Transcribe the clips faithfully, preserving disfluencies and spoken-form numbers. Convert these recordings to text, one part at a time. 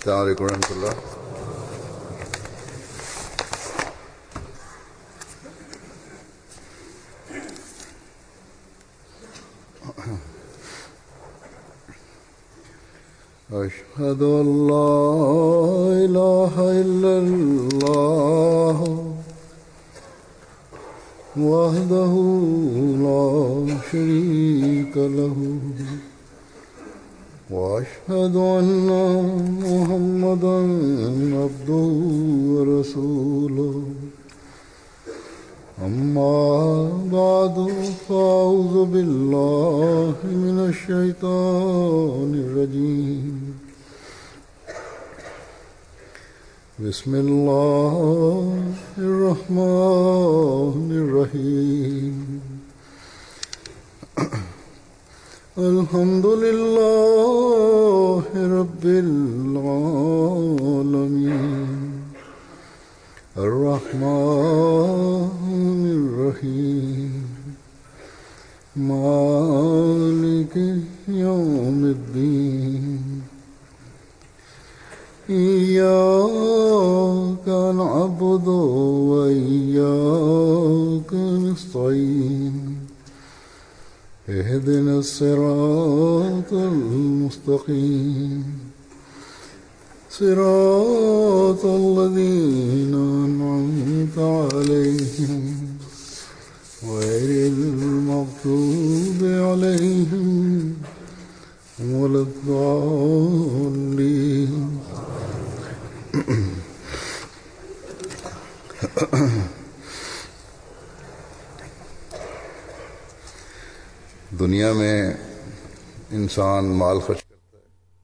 السلام عليكم ورحمة الله. أشهد أن لا إله إلا الله وحده لا شريك له وأشهد أن محمدا عبده ورسوله أما بعد فأعوذ بالله من الشيطان الرجيم بسم الله الرحمن الرحيم الحمد لله رب العالمين الرحمن الرحيم مالك يوم الدين إياك نعبد وإياك نستعين اهدنا الصراط المستقيم صراط الذين أنعمت عليهم غير المغضوب عليهم ولا الضالين. दुनिया में इंसान माल खर्च करता है.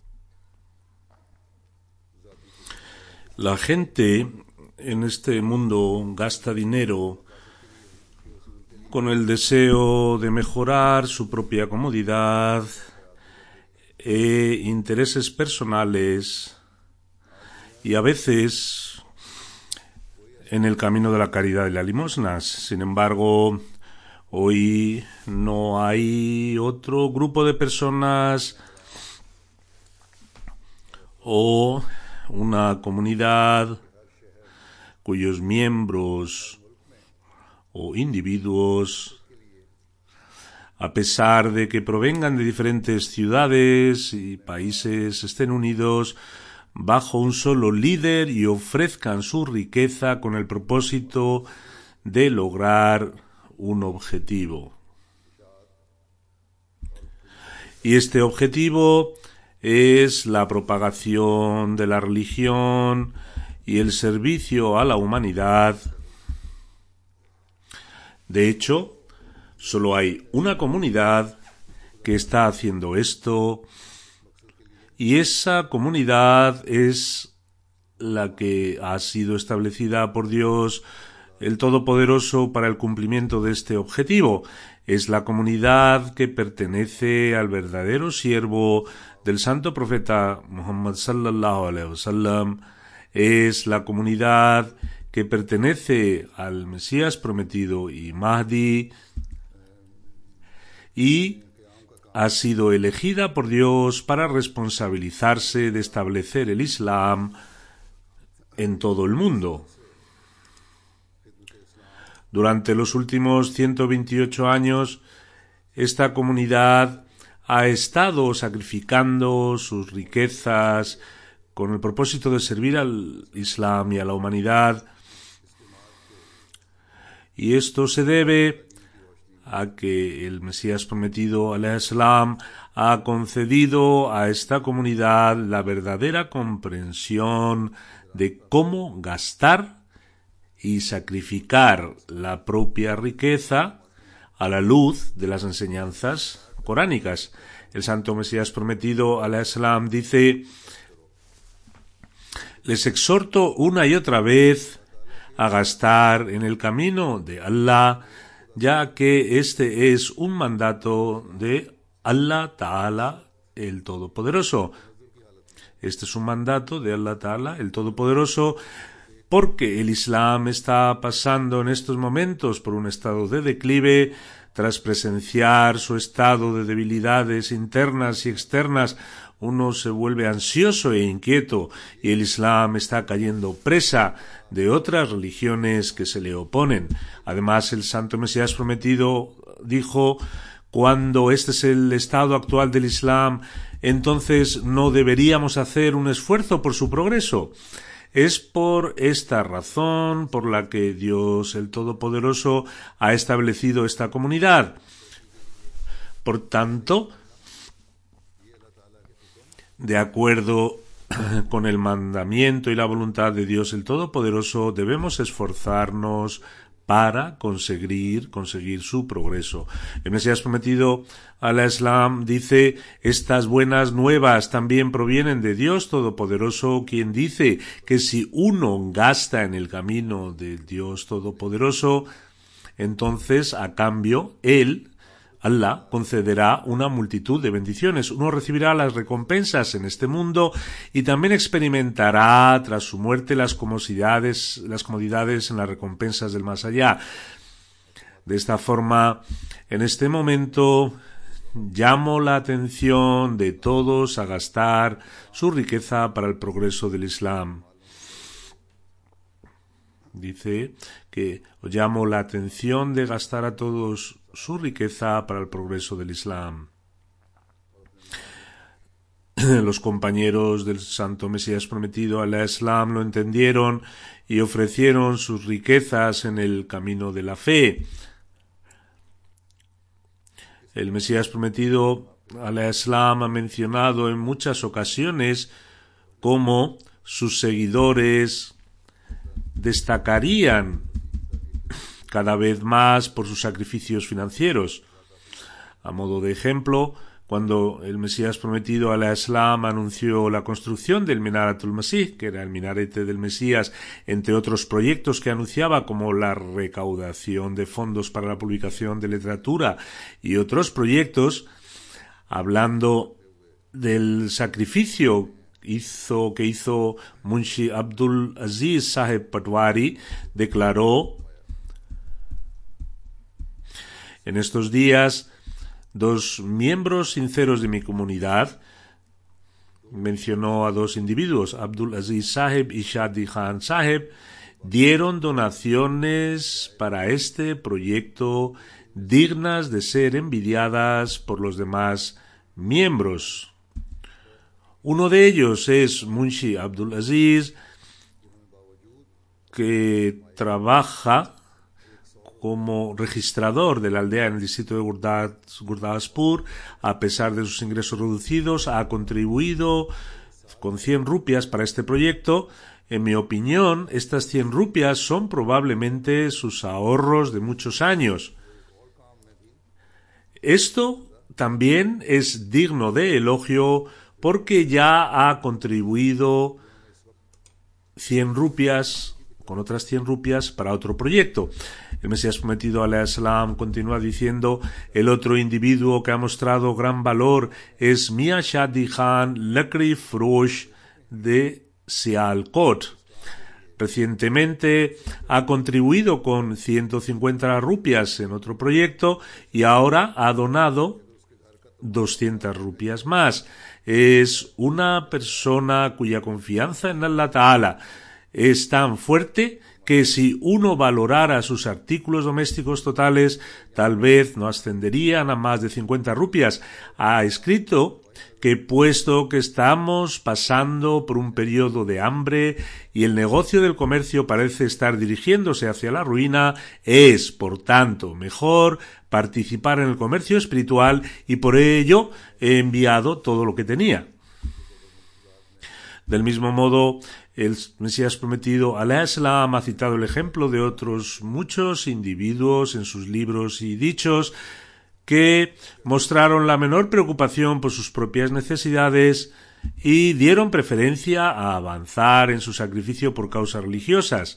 La gente en este mundo gasta dinero con el deseo de mejorar su propia comodidad e intereses personales y a veces en el camino de la caridad y las limosnas. Sin embargo, hoy no hay otro grupo de personas o una comunidad cuyos miembros o individuos, a pesar de que provengan de diferentes ciudades y países, estén unidos bajo un solo líder y ofrezcan su riqueza con el propósito de lograr un objetivo. Y este objetivo es la propagación de la religión y el servicio a la humanidad. De hecho, solo hay una comunidad que está haciendo esto, y esa comunidad es la que ha sido establecida por Dios el Todopoderoso para el cumplimiento de este objetivo. Es la comunidad que pertenece al verdadero siervo del santo profeta Muhammad sallallahu alaihi wasallam. Es la comunidad que pertenece al Mesías prometido y Mahdi, y ha sido elegida por Dios para responsabilizarse de establecer el Islam en todo el mundo. Durante los últimos ciento veintiocho años, esta comunidad ha estado sacrificando sus riquezas con el propósito de servir al Islam y a la humanidad. Y esto se debe a que el Mesías prometido, alayhi salam, ha concedido a esta comunidad la verdadera comprensión de cómo gastar y sacrificar la propia riqueza a la luz de las enseñanzas coránicas. El santo Mesías prometido, alayhi salam, dice: les exhorto una y otra vez a gastar en el camino de Allah, ya que este es un mandato de Allah Ta'ala, el Todopoderoso. Este es un mandato de Allah Ta'ala, el Todopoderoso, porque el Islam está pasando en estos momentos por un estado de declive, tras presenciar su estado de debilidades internas y externas, uno se vuelve ansioso e inquieto y el Islam está cayendo presa de otras religiones que se le oponen. Además, el Santo Mesías Prometido dijo: cuando este es el estado actual del Islam, entonces no deberíamos hacer un esfuerzo por su progreso. Es por esta razón por la que Dios el Todopoderoso ha establecido esta comunidad. Por tanto, de acuerdo con el mandamiento y la voluntad de Dios el Todopoderoso, debemos esforzarnos para conseguir, conseguir su progreso. El Mesías Prometido al Islam dice: estas buenas nuevas también provienen de Dios Todopoderoso, quien dice que si uno gasta en el camino de Dios Todopoderoso, entonces a cambio Él, Allah, concederá una multitud de bendiciones. Uno recibirá las recompensas en este mundo y también experimentará tras su muerte las comodidades, las comodidades en las recompensas del más allá. De esta forma, en este momento, llamo la atención de todos a gastar su riqueza para el progreso del Islam. Dice que os llamo la atención de gastar a todos su riqueza para el progreso del Islam. Los compañeros del Santo Mesías Prometido al Islam lo entendieron y ofrecieron sus riquezas en el camino de la fe. El Mesías Prometido al Islam ha mencionado en muchas ocasiones cómo sus seguidores destacarían cada vez más por sus sacrificios financieros. A modo de ejemplo, cuando el Mesías Prometido al Islam anunció la construcción del Minaratul Masih, que era el minarete del Mesías, entre otros proyectos que anunciaba, como la recaudación de fondos para la publicación de literatura y otros proyectos, hablando del sacrificio hizo, que hizo Munshi Abdul Aziz Saheb Patwari, declaró: en estos días, dos miembros sinceros de mi comunidad, mencionó a dos individuos, Abdul Aziz Saheb y Shadi Khan Saheb, dieron donaciones para este proyecto dignas de ser envidiadas por los demás miembros. Uno de ellos es Munshi Abdul Aziz, que trabaja como registrador de la aldea en el distrito de Gurdaspur. A pesar de sus ingresos reducidos, ha contribuido con cien rupias para este proyecto. En mi opinión, estas cien rupias son probablemente sus ahorros de muchos años. Esto también es digno de elogio porque ya ha contribuido cien rupias con otras cien rupias para otro proyecto. El Mesías Prometido al Islam continúa diciendo: el otro individuo que ha mostrado gran valor es Mia Shadi Khan Lakri Frosh de Sialkot. Recientemente ha contribuido con ciento cincuenta rupias en otro proyecto y ahora ha donado doscientas rupias más. Es una persona cuya confianza en Allah Ta'ala es tan fuerte que si uno valorara sus artículos domésticos totales, tal vez no ascenderían a más de cincuenta rupias. Ha escrito que puesto que estamos pasando por un periodo de hambre y el negocio del comercio parece estar dirigiéndose hacia la ruina, es, por tanto, mejor participar en el comercio espiritual y por ello he enviado todo lo que tenía. Del mismo modo, el Mesías Prometido al Islam ha citado el ejemplo de otros muchos individuos en sus libros y dichos que mostraron la menor preocupación por sus propias necesidades y dieron preferencia a avanzar en su sacrificio por causas religiosas.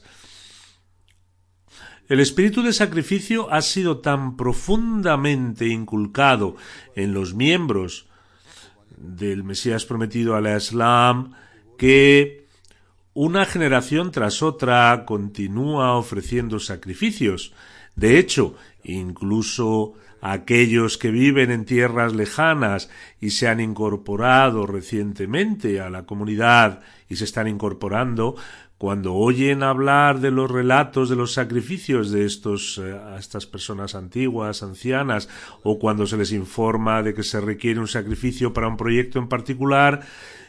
El espíritu de sacrificio ha sido tan profundamente inculcado en los miembros del Mesías Prometido al Islam que una generación tras otra continúa ofreciendo sacrificios. De hecho, incluso aquellos que viven en tierras lejanas y se han incorporado recientemente a la comunidad y se están incorporando, cuando oyen hablar de los relatos de los sacrificios de estos, eh, a estas personas antiguas, ancianas, o cuando se les informa de que se requiere un sacrificio para un proyecto en particular,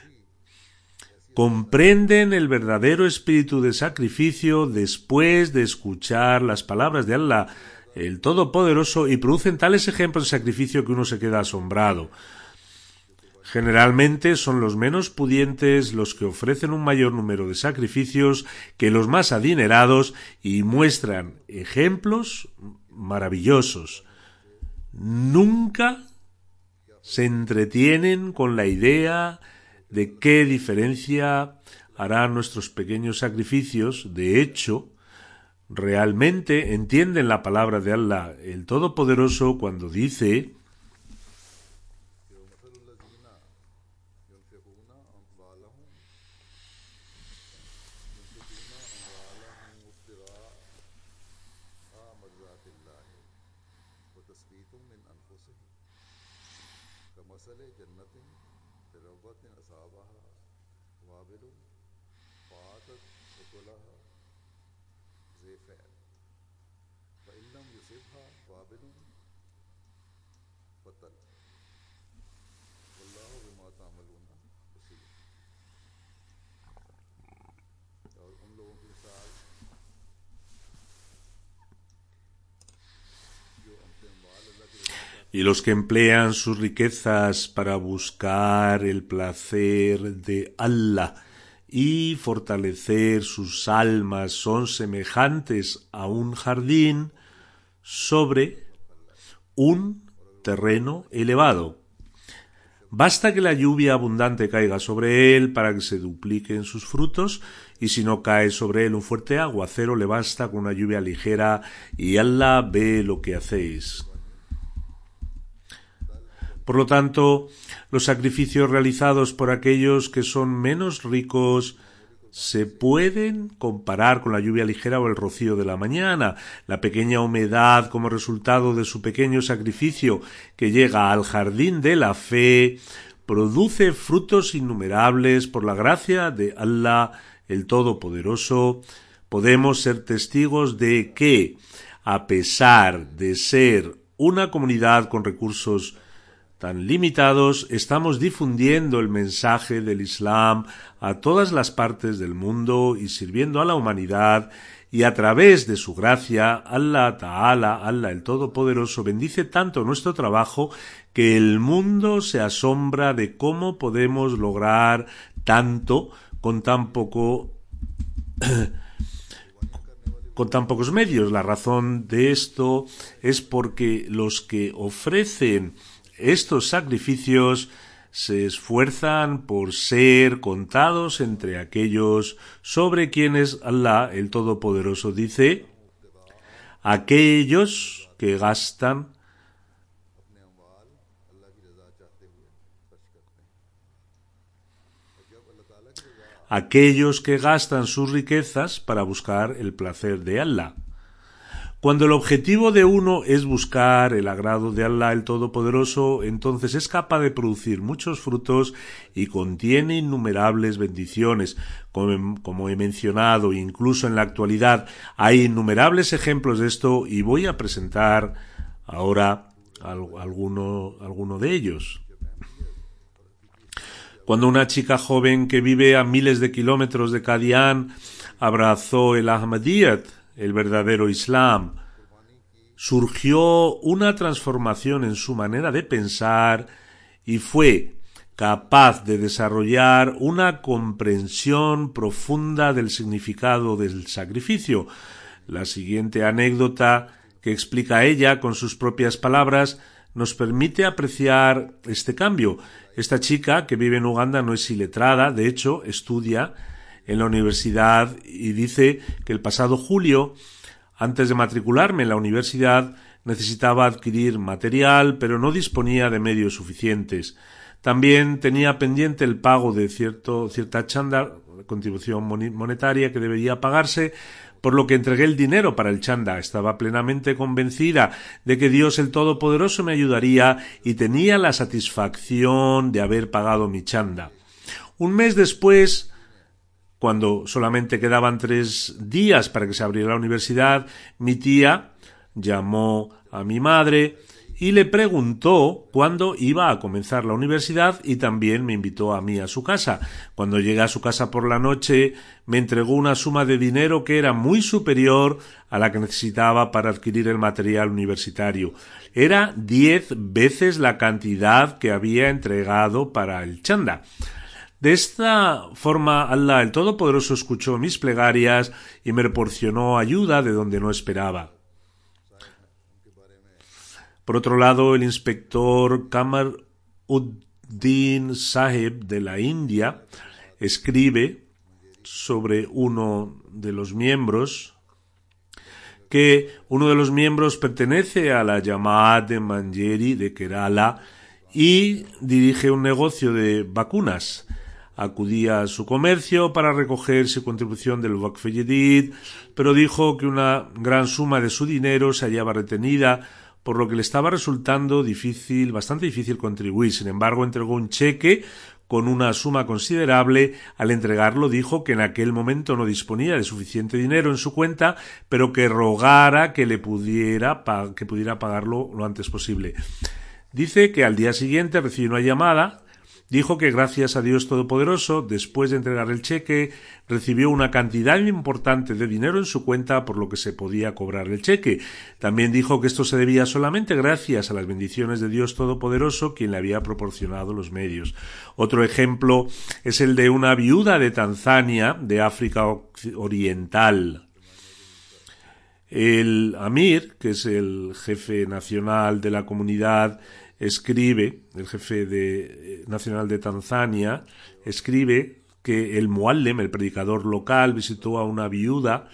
comprenden el verdadero espíritu de sacrificio después de escuchar las palabras de Allah, el Todopoderoso, y producen tales ejemplos de sacrificio que uno se queda asombrado. Generalmente son los menos pudientes los que ofrecen un mayor número de sacrificios que los más adinerados y muestran ejemplos maravillosos. Nunca se entretienen con la idea de qué diferencia harán nuestros pequeños sacrificios. De hecho, realmente entienden la palabra de Allah, el Todopoderoso, cuando dice: y los que emplean sus riquezas para buscar el placer de Allah y fortalecer sus almas son semejantes a un jardín sobre un terreno elevado. Basta que la lluvia abundante caiga sobre él para que se dupliquen sus frutos, y si no cae sobre él un fuerte aguacero, le basta con una lluvia ligera, y Allah ve lo que hacéis. Por lo tanto, los sacrificios realizados por aquellos que son menos ricos se pueden comparar con la lluvia ligera o el rocío de la mañana. La pequeña humedad como resultado de su pequeño sacrificio que llega al jardín de la fe produce frutos innumerables por la gracia de Allah, el Todopoderoso. Podemos ser testigos de que, a pesar de ser una comunidad con recursos tan limitados, estamos difundiendo el mensaje del Islam a todas las partes del mundo y sirviendo a la humanidad, y a través de su gracia, Allah Ta'ala, Allah el Todopoderoso, bendice tanto nuestro trabajo que el mundo se asombra de cómo podemos lograr tanto con tan poco con tan pocos medios. La razón de esto es porque los que ofrecen estos sacrificios se esfuerzan por ser contados entre aquellos sobre quienes Allah, el Todopoderoso, dice: aquellos que gastan aquellos que gastan sus riquezas para buscar el placer de Allah. Cuando el objetivo de uno es buscar el agrado de Allah el Todopoderoso, entonces es capaz de producir muchos frutos y contiene innumerables bendiciones. Como, como he mencionado, incluso en la actualidad hay innumerables ejemplos de esto, y voy a presentar ahora alguno, alguno de ellos. Cuando una chica joven que vive a miles de kilómetros de Qadian abrazó el Ahmadiyyat, el verdadero Islam, surgió una transformación en su manera de pensar y fue capaz de desarrollar una comprensión profunda del significado del sacrificio. La siguiente anécdota que explica ella con sus propias palabras nos permite apreciar este cambio. Esta chica, que vive en Uganda, no es iletrada, de hecho estudia en la universidad, y dice que el pasado julio, antes de matricularme en la universidad, necesitaba adquirir material, pero no disponía de medios suficientes. También tenía pendiente el pago de cierto, cierta chándal, contribución monetaria que debería pagarse, por lo que entregué el dinero para el chanda. Estaba plenamente convencida de que Dios el Todopoderoso me ayudaría y tenía la satisfacción de haber pagado mi chanda. Un mes después, cuando solamente quedaban tres días para que se abriera la universidad, mi tía llamó a mi madre y le preguntó cuándo iba a comenzar la universidad y también me invitó a mí a su casa. Cuando llegué a su casa por la noche, me entregó una suma de dinero que era muy superior a la que necesitaba para adquirir el material universitario. Era diez veces la cantidad que había entregado para el chanda. De esta forma, Allah el Todopoderoso escuchó mis plegarias y me proporcionó ayuda de donde no esperaba. Por otro lado, el inspector Kamar Uddin Sahib de la India escribe sobre uno de los miembros que uno de los miembros pertenece a la Jamaat de Manjeri de Kerala y dirige un negocio de vacunas. Acudía a su comercio para recoger su contribución del Waqf Jadid, pero dijo que una gran suma de su dinero se hallaba retenida, por lo que le estaba resultando difícil, bastante difícil contribuir. Sin embargo, entregó un cheque con una suma considerable. Al entregarlo dijo que en aquel momento no disponía de suficiente dinero en su cuenta, pero que rogara que le pudiera, que pudiera pagarlo lo antes posible. Dice que al día siguiente recibió una llamada. Dijo que gracias a Dios Todopoderoso, después de entregar el cheque, recibió una cantidad importante de dinero en su cuenta, por lo que se podía cobrar el cheque. También dijo que esto se debía solamente gracias a las bendiciones de Dios Todopoderoso, quien le había proporcionado los medios. Otro ejemplo es el de una viuda de Tanzania, de África Oriental. El Amir, que es el jefe nacional de la comunidad, escribe, el jefe de, nacional de Tanzania, escribe que el Muallem, el predicador local, visitó a una viuda,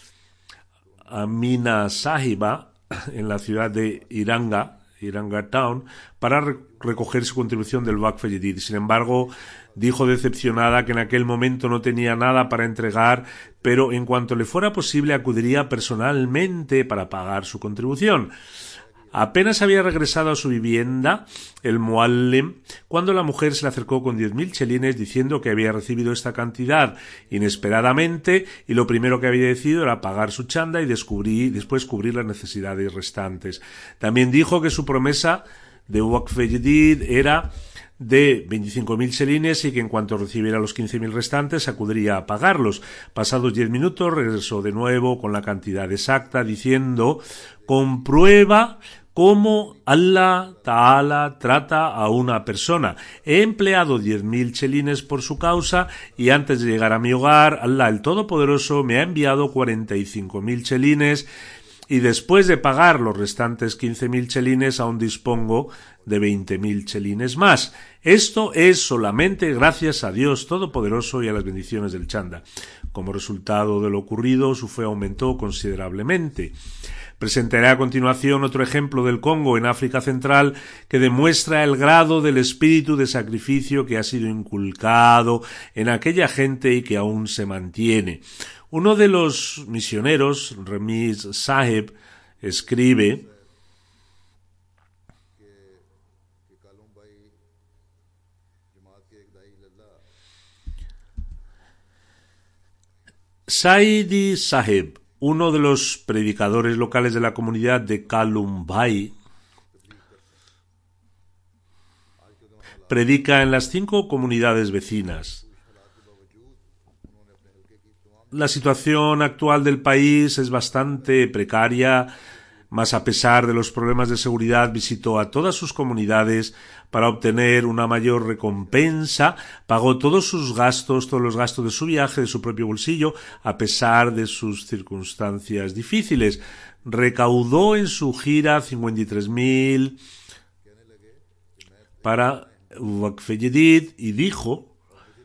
Amina Sahiba, en la ciudad de Iranga, Iranga Town, para re- recoger su contribución del Waqf Jadid. Sin embargo, dijo decepcionada que en aquel momento no tenía nada para entregar, pero en cuanto le fuera posible acudiría personalmente para pagar su contribución. Apenas había regresado a su vivienda el Muallem cuando la mujer se le acercó con diez mil chelines diciendo que había recibido esta cantidad inesperadamente y lo primero que había decidido era pagar su chanda y descubrir, después cubrir las necesidades restantes. También dijo que su promesa de Waqf Jadid era de veinticinco mil chelines y que en cuanto recibiera los quince mil restantes acudiría a pagarlos. Pasados diez minutos regresó de nuevo con la cantidad exacta diciendo: comprueba cómo Allah Ta'ala trata a una persona. He empleado diez mil chelines por su causa y antes de llegar a mi hogar, Allah el Todopoderoso me ha enviado cuarenta y cinco mil chelines y después de pagar los restantes quince mil chelines aún dispongo de veinte mil chelines más. Esto es solamente gracias a Dios Todopoderoso y a las bendiciones del chanda. Como resultado de lo ocurrido, su fe aumentó considerablemente. Presentaré a continuación otro ejemplo del Congo, en África Central, que demuestra el grado del espíritu de sacrificio que ha sido inculcado en aquella gente y que aún se mantiene. Uno de los misioneros, Ramiz Sahib, escribe: Saidi Sahib, uno de los predicadores locales de la comunidad de Kalumbai, predica en las cinco comunidades vecinas. La situación actual del país es bastante precaria, mas a pesar de los problemas de seguridad visitó a todas sus comunidades para obtener una mayor recompensa, pagó todos sus gastos, todos los gastos de su viaje de su propio bolsillo, a pesar de sus circunstancias difíciles. Recaudó en su gira cincuenta y tres mil para Waqf Jadid y dijo: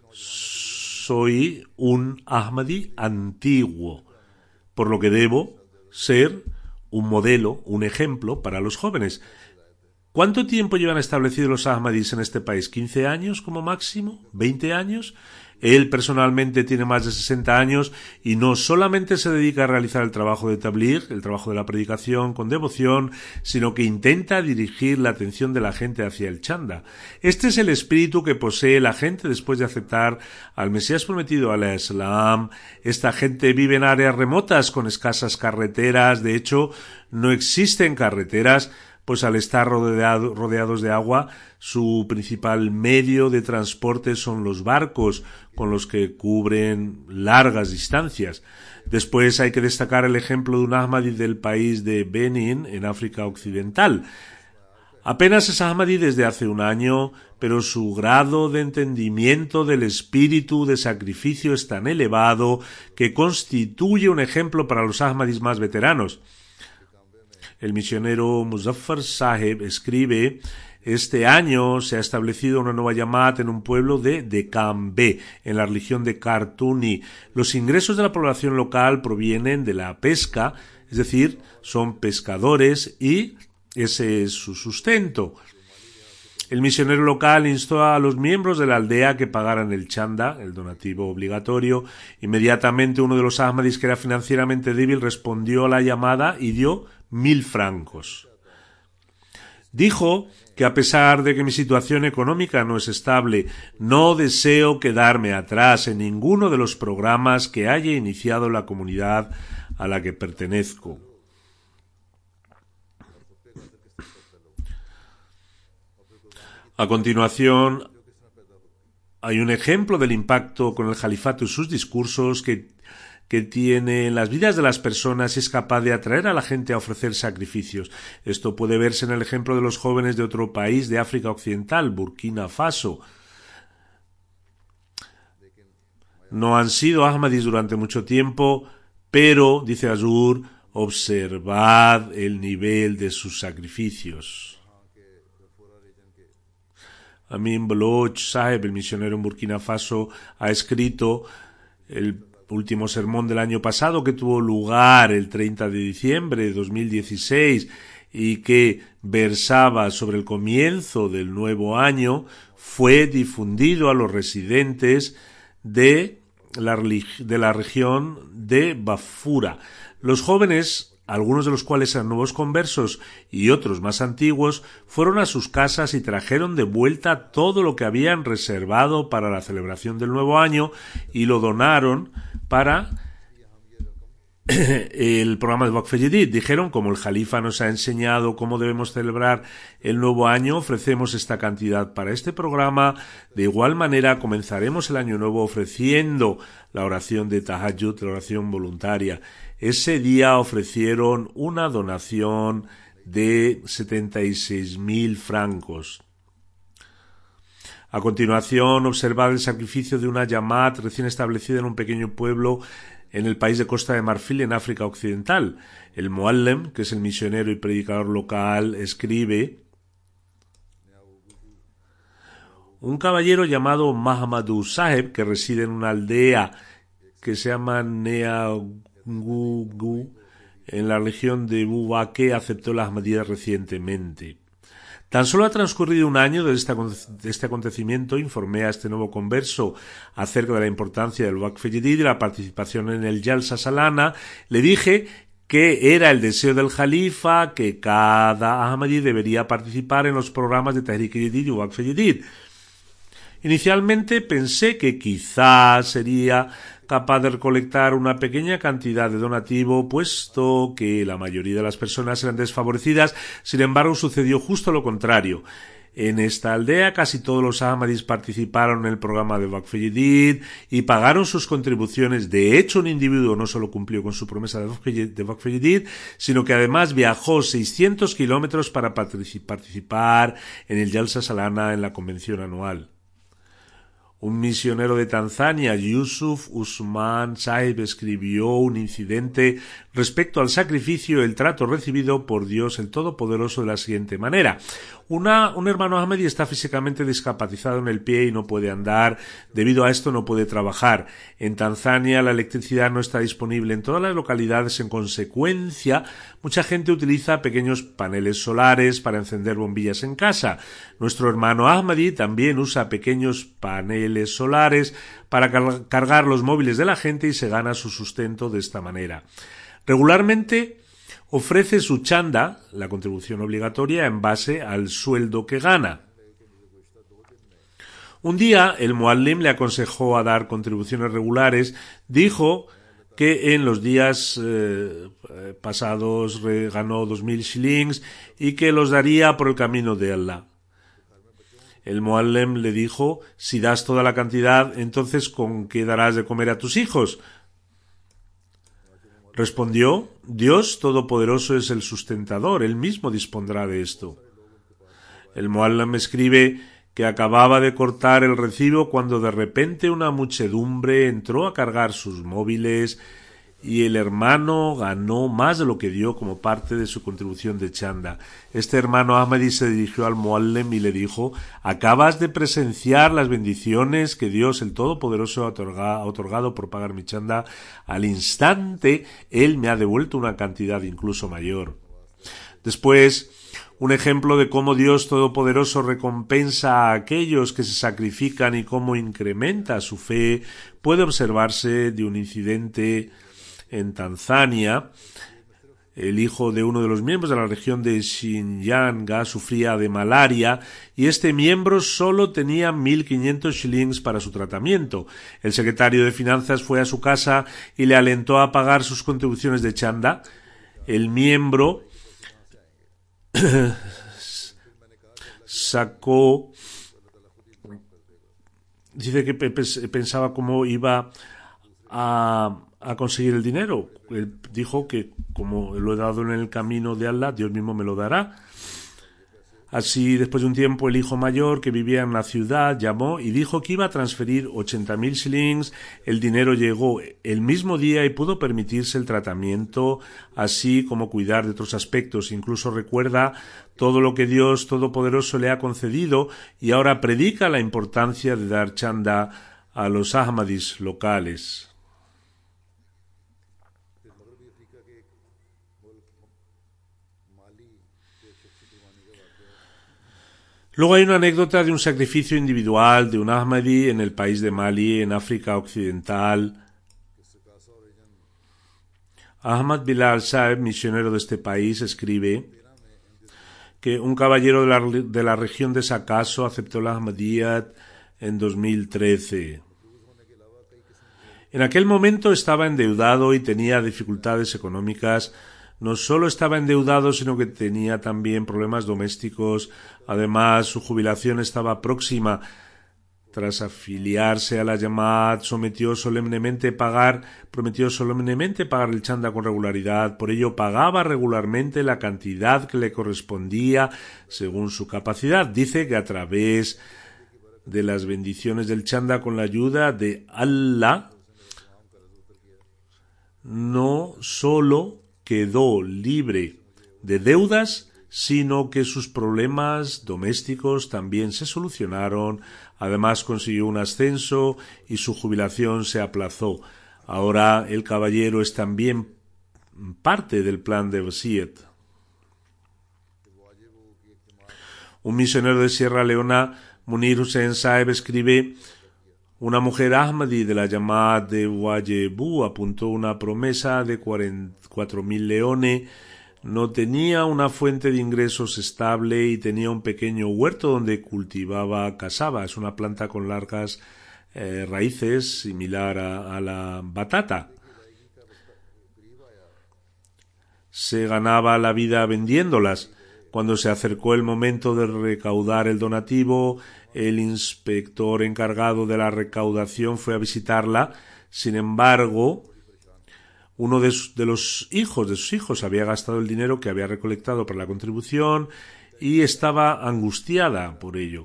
soy un Ahmadi antiguo, por lo que debo ser un modelo, un ejemplo para los jóvenes. ¿Cuánto tiempo llevan establecidos los Ahmadis en este país? ¿quince años como máximo? ¿veinte años? Él personalmente tiene más de sesenta años y no solamente se dedica a realizar el trabajo de tabligh, el trabajo de la predicación con devoción, sino que intenta dirigir la atención de la gente hacia el chanda. Este es el espíritu que posee la gente después de aceptar al Mesías prometido, al Islam. Esta gente vive en áreas remotas con escasas carreteras. De hecho, no existen carreteras, pues al estar rodeado, rodeados de agua, su principal medio de transporte son los barcos, con los que cubren largas distancias. Después hay que destacar el ejemplo de un Ahmadi del país de Benín, en África Occidental. Apenas es Ahmadi desde hace un año, pero su grado de entendimiento del espíritu de sacrificio es tan elevado que constituye un ejemplo para los Ahmadis más veteranos. El misionero Muzaffar Saheb escribe: este año se ha establecido una nueva Jamaat en un pueblo de Decambe, en la religión de Kartuni. Los ingresos de la población local provienen de la pesca, es decir, son pescadores y ese es su sustento. El misionero local instó a los miembros de la aldea que pagaran el chanda, el donativo obligatorio. Inmediatamente uno de los ahmadis, que era financieramente débil, respondió a la llamada y dio mil francos. Dijo que a pesar de que mi situación económica no es estable, no deseo quedarme atrás en ninguno de los programas que haya iniciado la comunidad a la que pertenezco. A continuación, hay un ejemplo del impacto con el califato y sus discursos que, que tiene en las vidas de las personas y es capaz de atraer a la gente a ofrecer sacrificios. Esto puede verse en el ejemplo de los jóvenes de otro país de África Occidental, Burkina Faso. No han sido ahmadis durante mucho tiempo, pero, dice Azur, observad el nivel de sus sacrificios. Amin Baloch Saheb, el misionero en Burkina Faso, ha escrito el último sermón del año pasado, que tuvo lugar el treinta de diciembre de dos mil dieciséis y que versaba sobre el comienzo del nuevo año, fue difundido a los residentes de la, de la región de Bafura. Los jóvenes, algunos de los cuales eran nuevos conversos y otros más antiguos, fueron a sus casas y trajeron de vuelta todo lo que habían reservado para la celebración del nuevo año y lo donaron para el programa de Waqf Jadid. Dijeron: como el Jalifa nos ha enseñado cómo debemos celebrar el nuevo año, ofrecemos esta cantidad para este programa. De igual manera, comenzaremos el año nuevo ofreciendo la oración de Tahajjud, la oración voluntaria. Ese día ofrecieron una donación de setenta y seis mil francos. A continuación, observad el sacrificio de una Jamaat recién establecida en un pequeño pueblo en el país de Costa de Marfil, en África Occidental. El Muallem, que es el misionero y predicador local, escribe: un caballero llamado Mahamadou Saheb, que reside en una aldea que se llama Neagugu, en la región de Bouaké, aceptó la Ahmadiyya recientemente. Tan solo ha transcurrido un año de este, de este acontecimiento. Informé a este nuevo converso acerca de la importancia del Waqf Jadid y la participación en el Jalsa Salana. Le dije que era el deseo del Jalifa que cada Ahmadi debería participar en los programas de Tahrik Jadid y Waqf Jadid. Inicialmente pensé que quizás sería capaz de recolectar una pequeña cantidad de donativo, puesto que la mayoría de las personas eran desfavorecidas. Sin embargo, sucedió justo lo contrario. En esta aldea casi todos los ahmadis participaron en el programa de Waqf Jadid y pagaron sus contribuciones. De hecho, un individuo no solo cumplió con su promesa de Waqf Jadid, sino que además viajó seiscientos kilómetros para participar en el Jalsa Salana, en la convención anual. Un misionero de Tanzania, Yusuf Usman Sahib, escribió un incidente respecto al sacrificio y el trato recibido por Dios el Todopoderoso de la siguiente manera. Una, un hermano Ahmadi está físicamente discapacitado en el pie y no puede andar. Debido a esto no puede trabajar. En Tanzania la electricidad no está disponible en todas las localidades. En consecuencia, mucha gente utiliza pequeños paneles solares para encender bombillas en casa. Nuestro hermano Ahmadi también usa pequeños paneles paneles solares para car- cargar los móviles de la gente y se gana su sustento de esta manera. Regularmente ofrece su chanda, la contribución obligatoria, en base al sueldo que gana. Un día el muallim le aconsejó a dar contribuciones regulares, dijo que en los días eh, pasados ganó dos mil shillings y que los daría por el camino de Allah. El muallim le dijo, si das toda la cantidad, entonces ¿con qué darás de comer a tus hijos? Respondió, Dios Todopoderoso es el sustentador, Él mismo dispondrá de esto. El muallim escribe que acababa de cortar el recibo cuando de repente una muchedumbre entró a cargar sus móviles y el hermano ganó más de lo que dio como parte de su contribución de chanda. Este hermano Ahmadi se dirigió al muallim y le dijo, acabas de presenciar las bendiciones que Dios el Todopoderoso ha otorgado, otorgado por pagar mi chanda. Al instante, Él me ha devuelto una cantidad incluso mayor. Después, un ejemplo de cómo Dios Todopoderoso recompensa a aquellos que se sacrifican y cómo incrementa su fe puede observarse de un incidente en Tanzania. El hijo de uno de los miembros de la región de Shinyanga sufría de malaria y este miembro solo tenía mil quinientos shillings para su tratamiento. El secretario de Finanzas fue a su casa y le alentó a pagar sus contribuciones de chanda. El miembro sacó, dice que pensaba cómo iba a, a conseguir el dinero. Él dijo que como lo he dado en el camino de Allah, Dios mismo me lo dará. Así, después de un tiempo, el hijo mayor, que vivía en la ciudad, llamó y dijo que iba a transferir ochenta mil shillings. El dinero llegó el mismo día y pudo permitirse el tratamiento, así como cuidar de otros aspectos. Incluso recuerda todo lo que Dios Todopoderoso le ha concedido y ahora predica la importancia de dar chanda a los Ahmadis locales. Luego hay una anécdota de un sacrificio individual de un Ahmadi en el país de Mali, en África Occidental. Ahmad Bilal Saeb, misionero de este país, escribe que un caballero de la, de la región de Sakaso aceptó la Ahmadiyyat en dos mil trece. En aquel momento estaba endeudado y tenía dificultades económicas. No solo estaba endeudado, sino que tenía también problemas domésticos. Además, su jubilación estaba próxima. Tras afiliarse a la Jamaat, sometió solemnemente pagar, prometió solemnemente pagar el chanda con regularidad. Por ello, pagaba regularmente la cantidad que le correspondía según su capacidad. Dice que a través de las bendiciones del chanda, con la ayuda de Allah, no solo quedó libre de deudas, sino que sus problemas domésticos también se solucionaron. Además consiguió un ascenso y su jubilación se aplazó. Ahora el caballero es también parte del plan de Wasiyat. Un misionero de Sierra Leona, Munir Hussein Saeb, escribe: una mujer Ahmadi de la llamada de Wayebu apuntó una promesa de cuatro mil leones. No tenía una fuente de ingresos estable y tenía un pequeño huerto donde cultivaba casaba. Es una planta con largas eh, raíces, similar a, a la batata. Se ganaba la vida vendiéndolas. Cuando se acercó el momento de recaudar el donativo, el inspector encargado de la recaudación fue a visitarla. Sin embargo, uno de, sus, de los hijos de sus hijos había gastado el dinero que había recolectado para la contribución y estaba angustiada por ello.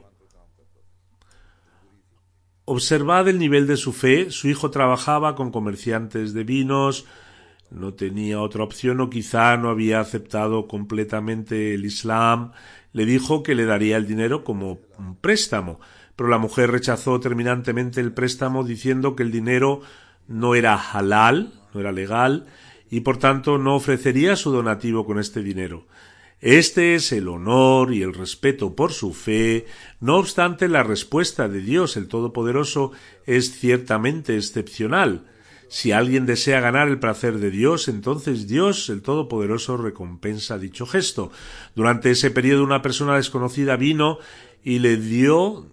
Observad el nivel de su fe. Su hijo trabajaba con comerciantes de vinos, no tenía otra opción o quizá no había aceptado completamente el Islam. Le dijo que le daría el dinero como un préstamo, pero la mujer rechazó terminantemente el préstamo diciendo que el dinero no era halal, no era legal, y por tanto no ofrecería su donativo con este dinero. Este es el honor y el respeto por su fe. No obstante, la respuesta de Dios el Todopoderoso es ciertamente excepcional. Si alguien desea ganar el placer de Dios, entonces Dios, el Todopoderoso, recompensa dicho gesto. Durante ese periodo una persona desconocida vino y le dio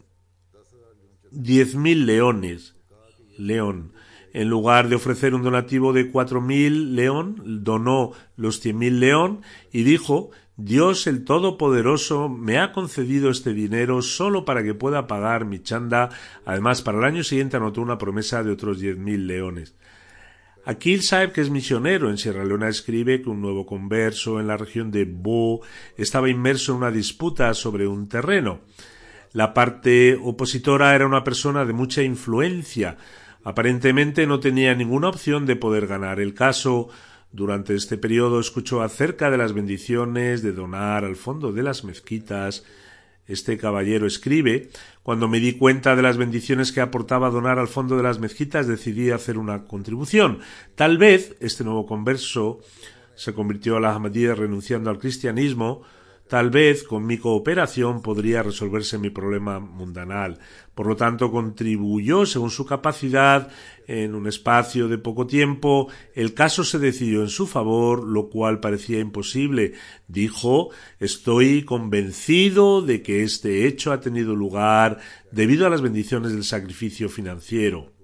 diez mil leones. León. En lugar de ofrecer un donativo de cuatro mil león, donó los cien mil león y dijo: Dios el Todopoderoso me ha concedido este dinero solo para que pueda pagar mi chanda. Además, para el año siguiente anotó una promesa de otros diez mil leones. Akil Saeb, que es misionero en Sierra Leona, escribe que un nuevo converso en la región de Bo estaba inmerso en una disputa sobre un terreno. La parte opositora era una persona de mucha influencia. Aparentemente no tenía ninguna opción de poder ganar el caso. Durante este periodo escuchó acerca de las bendiciones de donar al fondo de las mezquitas. Este caballero escribe: cuando me di cuenta de las bendiciones que aportaba donar al fondo de las mezquitas, decidí hacer una contribución. Tal vez este nuevo converso se convirtió a la Ahmadiyya renunciando al cristianismo. Tal vez con mi cooperación podría resolverse mi problema mundanal. Por lo tanto, contribuyó según su capacidad. En un espacio de poco tiempo, el caso se decidió en su favor, lo cual parecía imposible. Dijo: estoy convencido de que este hecho ha tenido lugar debido a las bendiciones del sacrificio financiero.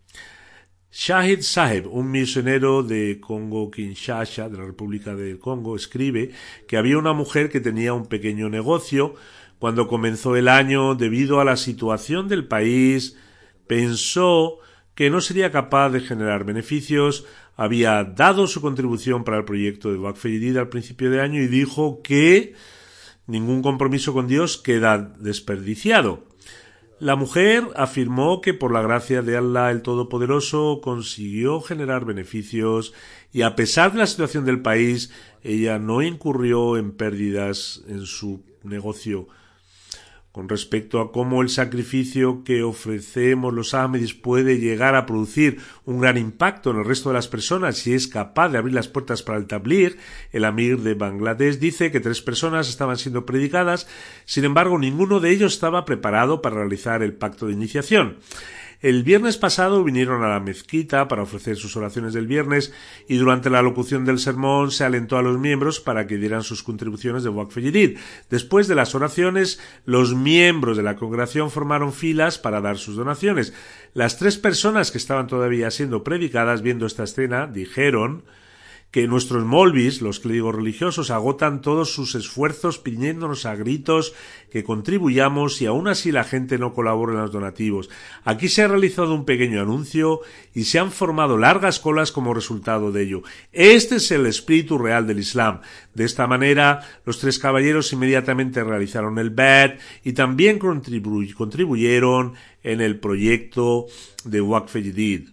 Shahid Saheb, un misionero de Congo-Kinshasa, de la República del Congo, escribe que había una mujer que tenía un pequeño negocio. Cuando comenzó el año, debido a la situación del país, pensó que no sería capaz de generar beneficios. Había dado su contribución para el proyecto de Waqf Jadid al principio de año y dijo que ningún compromiso con Dios queda desperdiciado. La mujer afirmó que por la gracia de Allah el Todopoderoso consiguió generar beneficios y a pesar de la situación del país, ella no incurrió en pérdidas en su negocio. Con respecto a cómo el sacrificio que ofrecemos los Ahmadis puede llegar a producir un gran impacto en el resto de las personas si es capaz de abrir las puertas para el tabligh, el Amir de Bangladesh dice que tres personas estaban siendo predicadas, sin embargo ninguno de ellos estaba preparado para realizar el pacto de iniciación. El viernes pasado vinieron a la mezquita para ofrecer sus oraciones del viernes y durante la locución del sermón se alentó a los miembros para que dieran sus contribuciones de Waqf Jadid. Después de las oraciones, los miembros de la congregación formaron filas para dar sus donaciones. Las tres personas que estaban todavía siendo predicadas viendo esta escena dijeron que nuestros molvis, los clérigos religiosos, agotan todos sus esfuerzos pidiéndonos a gritos que contribuyamos y aún así la gente no colabora en los donativos. Aquí se ha realizado un pequeño anuncio y se han formado largas colas como resultado de ello. Este es el espíritu real del Islam. De esta manera, los tres caballeros inmediatamente realizaron el bet y también contribu- contribuyeron en el proyecto de Waqf Jadid.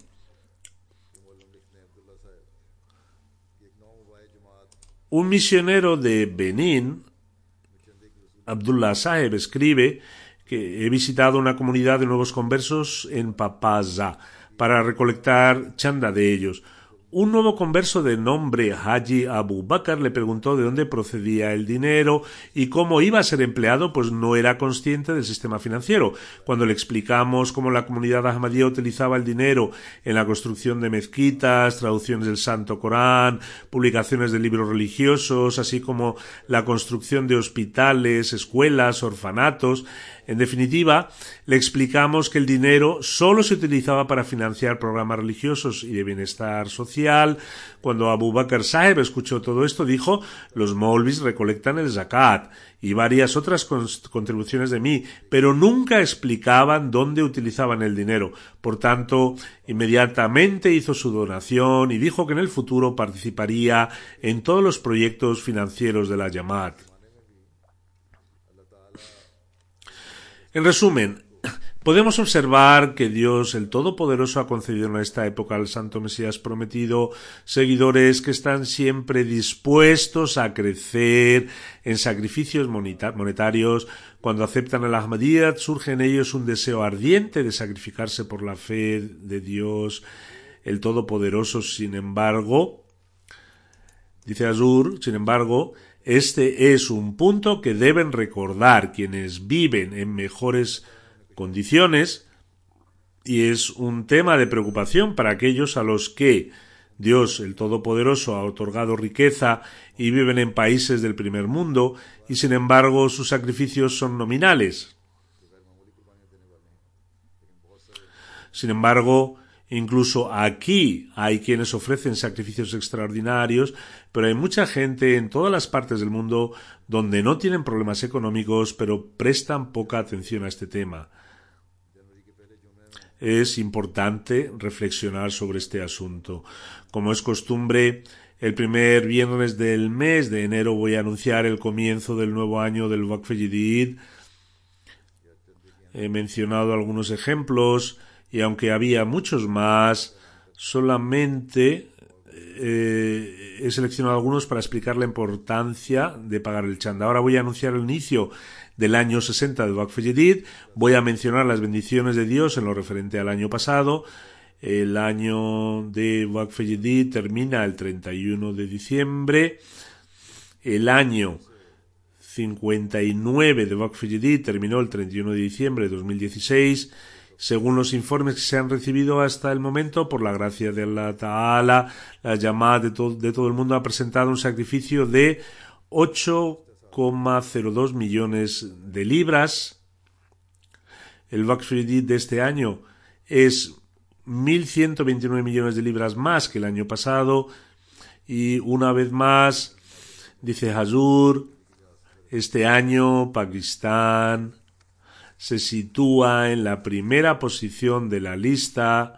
Un misionero de Benín, Abdullah Saheb, escribe que he visitado una comunidad de nuevos conversos en Papaza para recolectar chanda de ellos. Un nuevo converso de nombre Haji Abu Bakr le preguntó de dónde procedía el dinero y cómo iba a ser empleado, pues no era consciente del sistema financiero. Cuando le explicamos cómo la comunidad ahmadía utilizaba el dinero en la construcción de mezquitas, traducciones del Santo Corán, publicaciones de libros religiosos, así como la construcción de hospitales, escuelas, orfanatos, en definitiva, le explicamos que el dinero solo se utilizaba para financiar programas religiosos y de bienestar social. Cuando Abu Bakr Saheb escuchó todo esto, dijo: los molvis recolectan el zakat y varias otras contribuciones de mí, pero nunca explicaban dónde utilizaban el dinero. Por tanto, inmediatamente hizo su donación y dijo que en el futuro participaría en todos los proyectos financieros de la Jamaat. En resumen, podemos observar que Dios el Todopoderoso ha concedido en esta época al Santo Mesías prometido seguidores que están siempre dispuestos a crecer en sacrificios monetarios. Cuando aceptan el Ahmadiyyat, surge en ellos un deseo ardiente de sacrificarse por la fe de Dios el Todopoderoso. Sin embargo, dice Azur, sin embargo, Este es un punto que deben recordar quienes viven en mejores condiciones y es un tema de preocupación para aquellos a los que Dios, el Todopoderoso, ha otorgado riqueza y viven en países del primer mundo y sin embargo sus sacrificios son nominales. Sin embargo, incluso aquí hay quienes ofrecen sacrificios extraordinarios, pero hay mucha gente en todas las partes del mundo donde no tienen problemas económicos, pero prestan poca atención a este tema. Es importante reflexionar sobre este asunto. Como es costumbre, el primer viernes del mes de enero voy a anunciar el comienzo del nuevo año del Waqf Jadid. He mencionado algunos ejemplos y aunque había muchos más, solamente eh, he seleccionado algunos para explicar la importancia de pagar el chanda. Ahora voy a anunciar el inicio del año sesenta del Waqf Jadid. Voy a mencionar las bendiciones de Dios en lo referente al año pasado. El año de Waqf Jadid termina el treinta y uno de diciembre. El año cincuenta y nueve de Waqf Jadid terminó el treinta y uno de diciembre de dos mil dieciséis. Según los informes que se han recibido hasta el momento, por la gracia de Allah Ta'ala, la llamada de, to- de todo el mundo ha presentado un sacrificio de ocho coma cero dos millones de libras. El Waqf Jadid de este año es mil ciento veintinueve millones de libras más que el año pasado. Y una vez más, dice Hazur, este año Pakistán se sitúa en la primera posición de la lista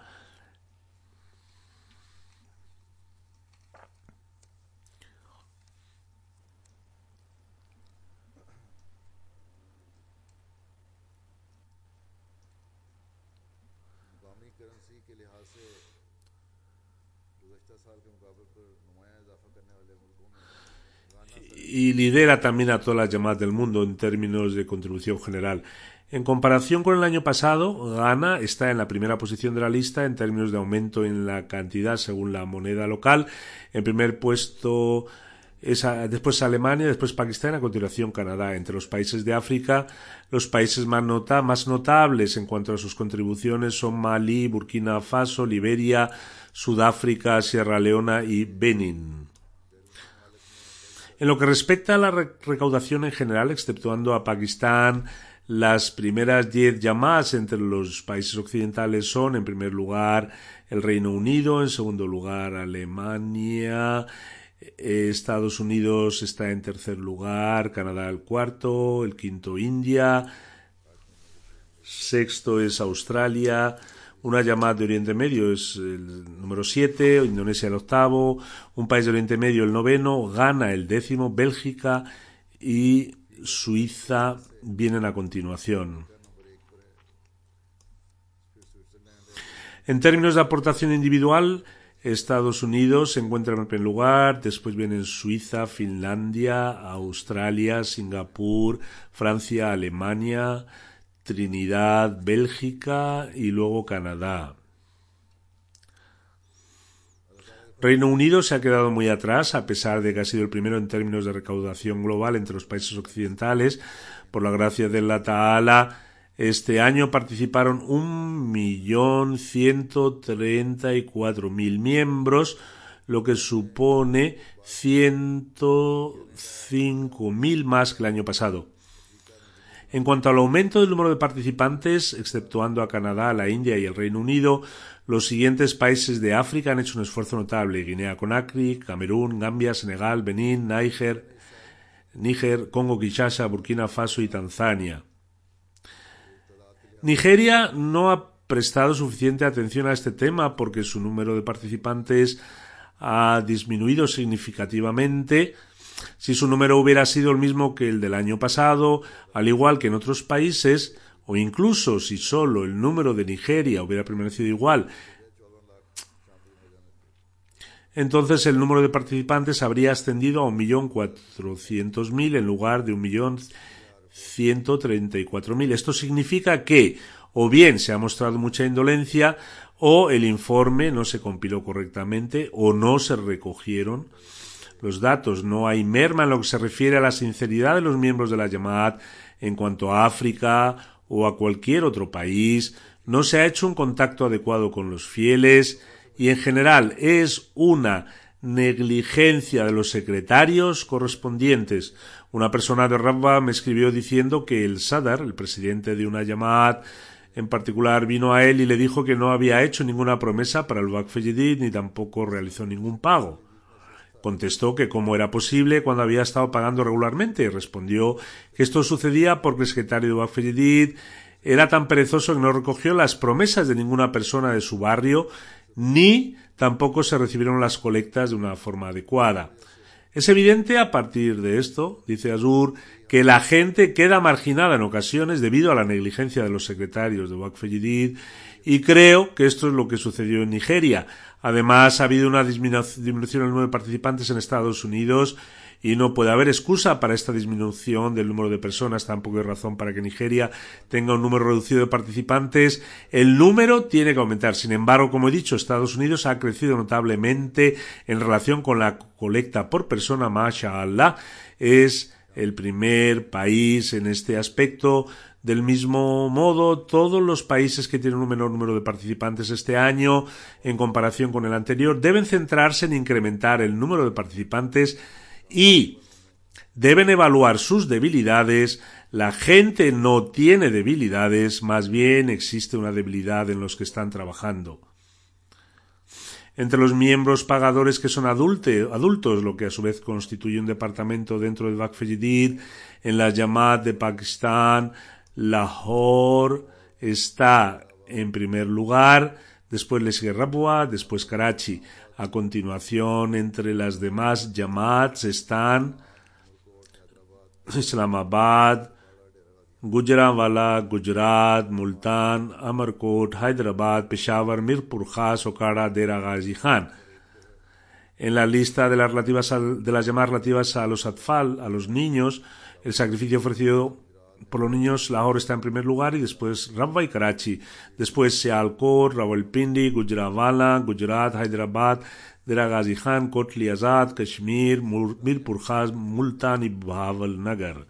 y lidera también a todas las llamadas del mundo en términos de contribución general. En comparación con el año pasado, Ghana está en la primera posición de la lista en términos de aumento en la cantidad según la moneda local. En primer puesto es a, después Alemania, después Pakistán, a continuación Canadá. Entre los países de África, los países más, nota, más notables en cuanto a sus contribuciones son Malí, Burkina Faso, Liberia, Sudáfrica, Sierra Leona y Benín. En lo que respecta a la re- recaudación en general, exceptuando a Pakistán, las primeras diez llamadas entre los países occidentales son, en primer lugar, el Reino Unido, en segundo lugar, Alemania, eh, Estados Unidos está en tercer lugar, Canadá el cuarto, el quinto India, sexto es Australia, una llamada de Oriente Medio es el número siete, Indonesia el octavo, un país de Oriente Medio el noveno, Ghana el décimo, Bélgica y Suiza vienen a continuación. En términos de aportación individual, Estados Unidos se encuentra en primer lugar, después vienen Suiza, Finlandia, Australia, Singapur, Francia, Alemania, Trinidad, Bélgica y luego Canadá. Reino Unido se ha quedado muy atrás, a pesar de que ha sido el primero en términos de recaudación global entre los países occidentales. Por la gracia de Allah Ta'ala, este año participaron un millón ciento treinta y cuatro mil miembros, lo que supone ciento cinco mil más que el año pasado. En cuanto al aumento del número de participantes, exceptuando a Canadá, la India y el Reino Unido, los siguientes países de África han hecho un esfuerzo notable: Guinea-Conakry, Camerún, Gambia, Senegal, Benín, Níger, Níger, Congo-Kinshasa, Burkina Faso y Tanzania. Nigeria no ha prestado suficiente atención a este tema porque su número de participantes ha disminuido significativamente. Si su número hubiera sido el mismo que el del año pasado, al igual que en otros países, o incluso si solo el número de Nigeria hubiera permanecido igual, entonces el número de participantes habría ascendido a un millón cuatrocientos mil en lugar de un millón ciento treinta y cuatro mil. Esto significa que o bien se ha mostrado mucha indolencia, o el informe no se compiló correctamente, o no se recogieron los datos. No hay merma en lo que se refiere a la sinceridad de los miembros de la Jamaat en cuanto a África o a cualquier otro país. No se ha hecho un contacto adecuado con los fieles y en general es una negligencia de los secretarios correspondientes. Una persona de Rabba me escribió diciendo que el Sadr, el presidente de una Jamaat en particular, vino a él y le dijo que no había hecho ninguna promesa para el Waqf Jadid ni tampoco realizó ningún pago. Contestó que cómo era posible cuando había estado pagando regularmente y respondió que esto sucedía porque el secretario de Waqf Jadid era tan perezoso que no recogió las promesas de ninguna persona de su barrio ni tampoco se recibieron las colectas de una forma adecuada. Es evidente a partir de esto, dice Azur, que la gente queda marginada en ocasiones debido a la negligencia de los secretarios de Waqf Jadid y creo que esto es lo que sucedió en Nigeria. Además, ha habido una disminución en el número de participantes en Estados Unidos y no puede haber excusa para esta disminución del número de personas, tampoco hay razón para que Nigeria tenga un número reducido de participantes. El número tiene que aumentar. Sin embargo, como he dicho, Estados Unidos ha crecido notablemente en relación con la colecta por persona, mashallah. Es el primer país en este aspecto. Del mismo modo, todos los países que tienen un menor número de participantes este año, en comparación con el anterior, deben centrarse en incrementar el número de participantes y deben evaluar sus debilidades. La gente no tiene debilidades, más bien existe una debilidad en los que están trabajando. Entre los miembros pagadores que son adulte, adultos, lo que a su vez constituye un departamento dentro del Waqf Jadid, en la Jamaat de Pakistán, Lahore está en primer lugar, después le sigue Rabwa, después Karachi. A continuación, entre las demás Jamaats están Islamabad, Gujranwala, Gujarat, Multan, Amarkot, Hyderabad, Peshawar, Mirpur Khas, Okara, Dera Ghazi Khan. En la lista de las relativas a, de las llamadas relativas a los atfal, a los niños, el sacrificio ofrecido por los niños, Lahore está en primer lugar y después Rabwa y Karachi. Después Sialkot, Rawalpindi, Gujranwala, Gujarat, Hyderabad, Dera Ghazi Khan, Kotli Azad, Kashmir, Mirpur Khas, Multan y Bahawalnagar.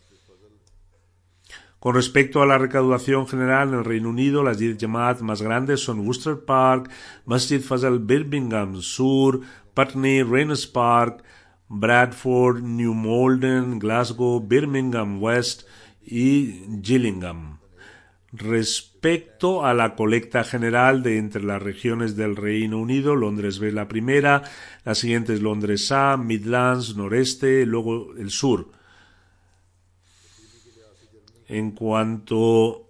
Con respecto a la recaudación general en el Reino Unido, las diez Jamaat más grandes son Worcester Park, Masjid Fazal Birmingham Sur, Putney, Raines Park, Bradford, New Malden, Glasgow, Birmingham West y Gillingham. Respecto a la colecta general de entre las regiones del Reino Unido, Londres B es la primera, la siguiente es Londres A, Midlands, Noreste, luego el Sur. En cuanto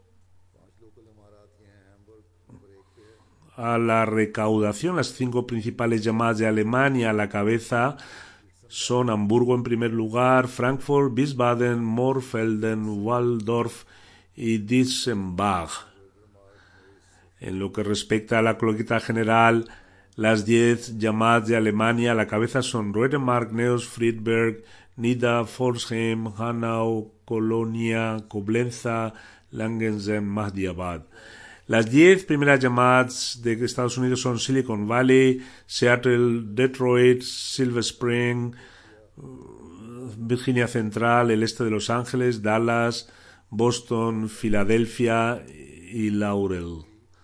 a la recaudación, las cinco principales llamadas de Alemania a la cabeza son Hamburgo en primer lugar, Frankfurt, Wiesbaden, Moorfelden, Waldorf y Dietzenbach. En lo que respecta a la colecta general, las diez llamadas de Alemania a la cabeza son Reutemark, Neuss, Friedberg, Nida, Pforzheim, Hanau, Colonia, Coblenza, Langenheim, Mahdiabad. Las diez primeras llamadas de Estados Unidos son Silicon Valley, Seattle, Detroit, Silver Spring, Virginia Central, el este de Los Ángeles, Dallas, Boston, Filadelfia y Laurel.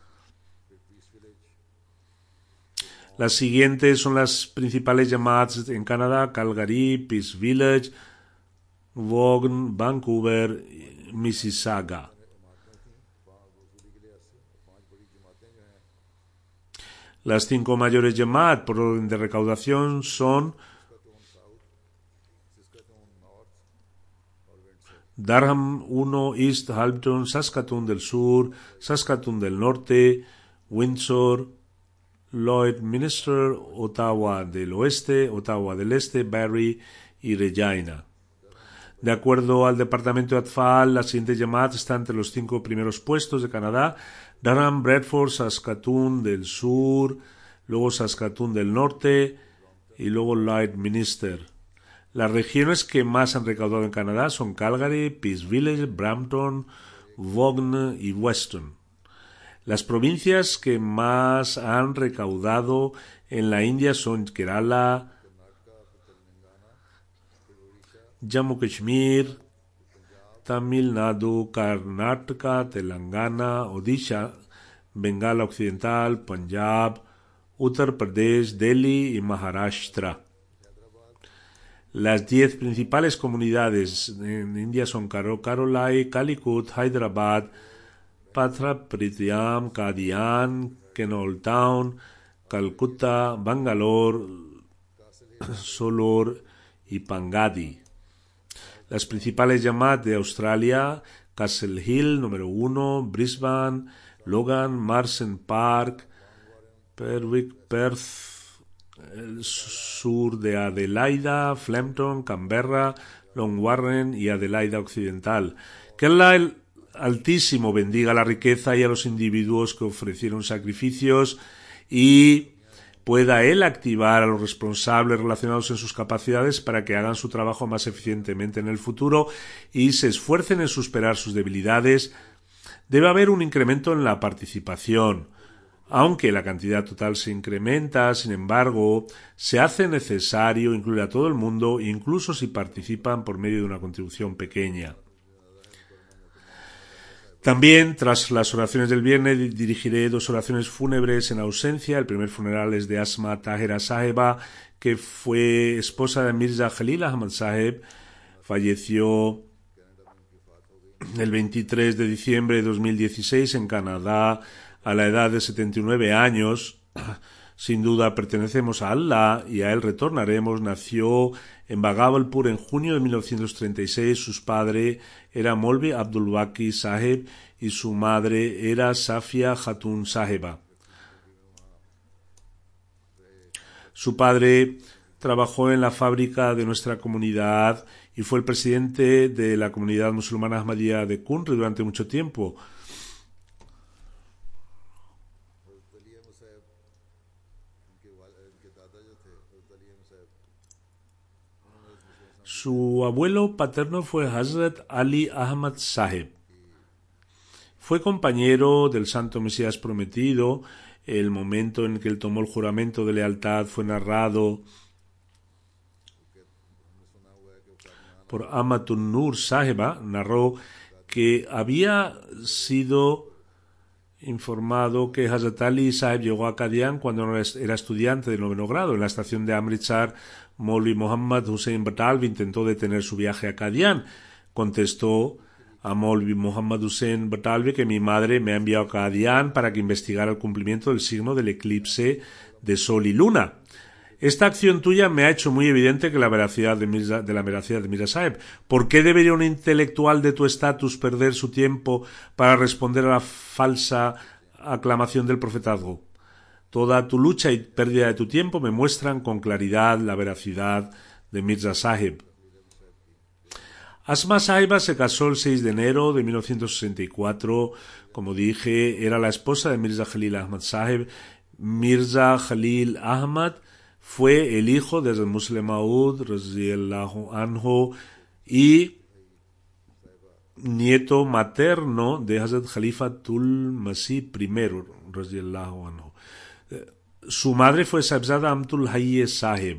Las siguientes son las principales llamadas en Canadá: Calgary, Peace Village, Vaughan, Vancouver, Mississauga. Las cinco mayores Jamaat por orden de recaudación son Durham uno, East Halton, Saskatoon del Sur, Saskatoon del Norte, Windsor, Lloydminster, Ottawa del Oeste, Ottawa del Este, Barrie y Regina. De acuerdo al departamento de Atfal, la siguiente Jamaat está entre los cinco primeros puestos de Canadá: Durham, Bradford, Saskatoon del Sur, luego Saskatoon del Norte y luego Lloydminster. Las regiones que más han recaudado en Canadá son Calgary, Peace Village, Brampton, Vaughan y Weston. Las provincias que más han recaudado en la India son Kerala, Jammu Kashmir, Tamil Nadu, Karnataka, Telangana, Odisha, Bengala Occidental, Punjab, Uttar Pradesh, Delhi y Maharashtra. Las diez principales comunidades en India son Karolai, Calicut, Hyderabad, Patra, Pritiam, Qadian, Kenol Town, Calcutta, Bangalore, Solor y Pangadi. Las principales llamadas de Australia: Castle Hill, número uno, Brisbane, Logan, Marsden Park, Berwick, Perth, el sur de Adelaida, Flemington, Canberra, Long Warren y Adelaida Occidental. Que Allah el Altísimo bendiga la riqueza y a los individuos que ofrecieron sacrificios y pueda Él activar a los responsables relacionados en sus capacidades para que hagan su trabajo más eficientemente en el futuro y se esfuercen en superar sus debilidades. Debe haber un incremento en la participación. Aunque la cantidad total se incrementa, sin embargo, se hace necesario incluir a todo el mundo, incluso si participan por medio de una contribución pequeña. También, tras las oraciones del viernes, dirigiré dos oraciones fúnebres en ausencia. El primer funeral es de Asma Tahera Saheba, que fue esposa de Mirza Khalil Ahmad Saheb. Falleció el veintitrés de diciembre de dos mil dieciséis en Canadá, a la edad de setenta y nueve años. Sin duda pertenecemos a Allah y a Él retornaremos. Nació en Bhagalpur en junio de mil novecientos treinta y seis. Su padre era Molvi Abdul Baqi Saheb y su madre era Safia Khatun Saheba. Su padre trabajó en la fábrica de nuestra comunidad y fue el presidente de la comunidad musulmana Ahmadiyya de Cunri durante mucho tiempo. Su abuelo paterno fue Hazrat Ali Ahmad Saheb. Fue compañero del Santo Mesías Prometido. El momento en que él tomó el juramento de lealtad fue narrado por Amatun Nur Saheba. Narró que había sido informado que Hazrat Ali Saheb llegó a Qadian cuando era estudiante de noveno grado. En la estación de Amritsar, Maulvi Muhammad Hussein Batalvi intentó detener su viaje a Qadian. Contestó a Maulvi Muhammad Hussein Batalvi que mi madre me ha enviado a Qadian para que investigara el cumplimiento del signo del eclipse de sol y luna. Esta acción tuya me ha hecho muy evidente que la veracidad de, Mirza, de la veracidad de Mirza Saheb. ¿Por qué debería un intelectual de tu estatus perder su tiempo para responder a la falsa aclamación del profetazgo? Toda tu lucha y pérdida de tu tiempo me muestran con claridad la veracidad de Mirza Saheb. Asma Saheba se casó el seis de enero de mil novecientos sesenta y cuatro. Como dije, era la esposa de Mirza Khalil Ahmad Saheb. Mirza Khalil Ahmad fue el hijo de Hazrat Musleh Maud radhiyallahu anhu y nieto materno de Hazrat Khalifatul Masih I radhiyallahu anhu. Su madre fue Sahibzada Amtul Hayy Saheb.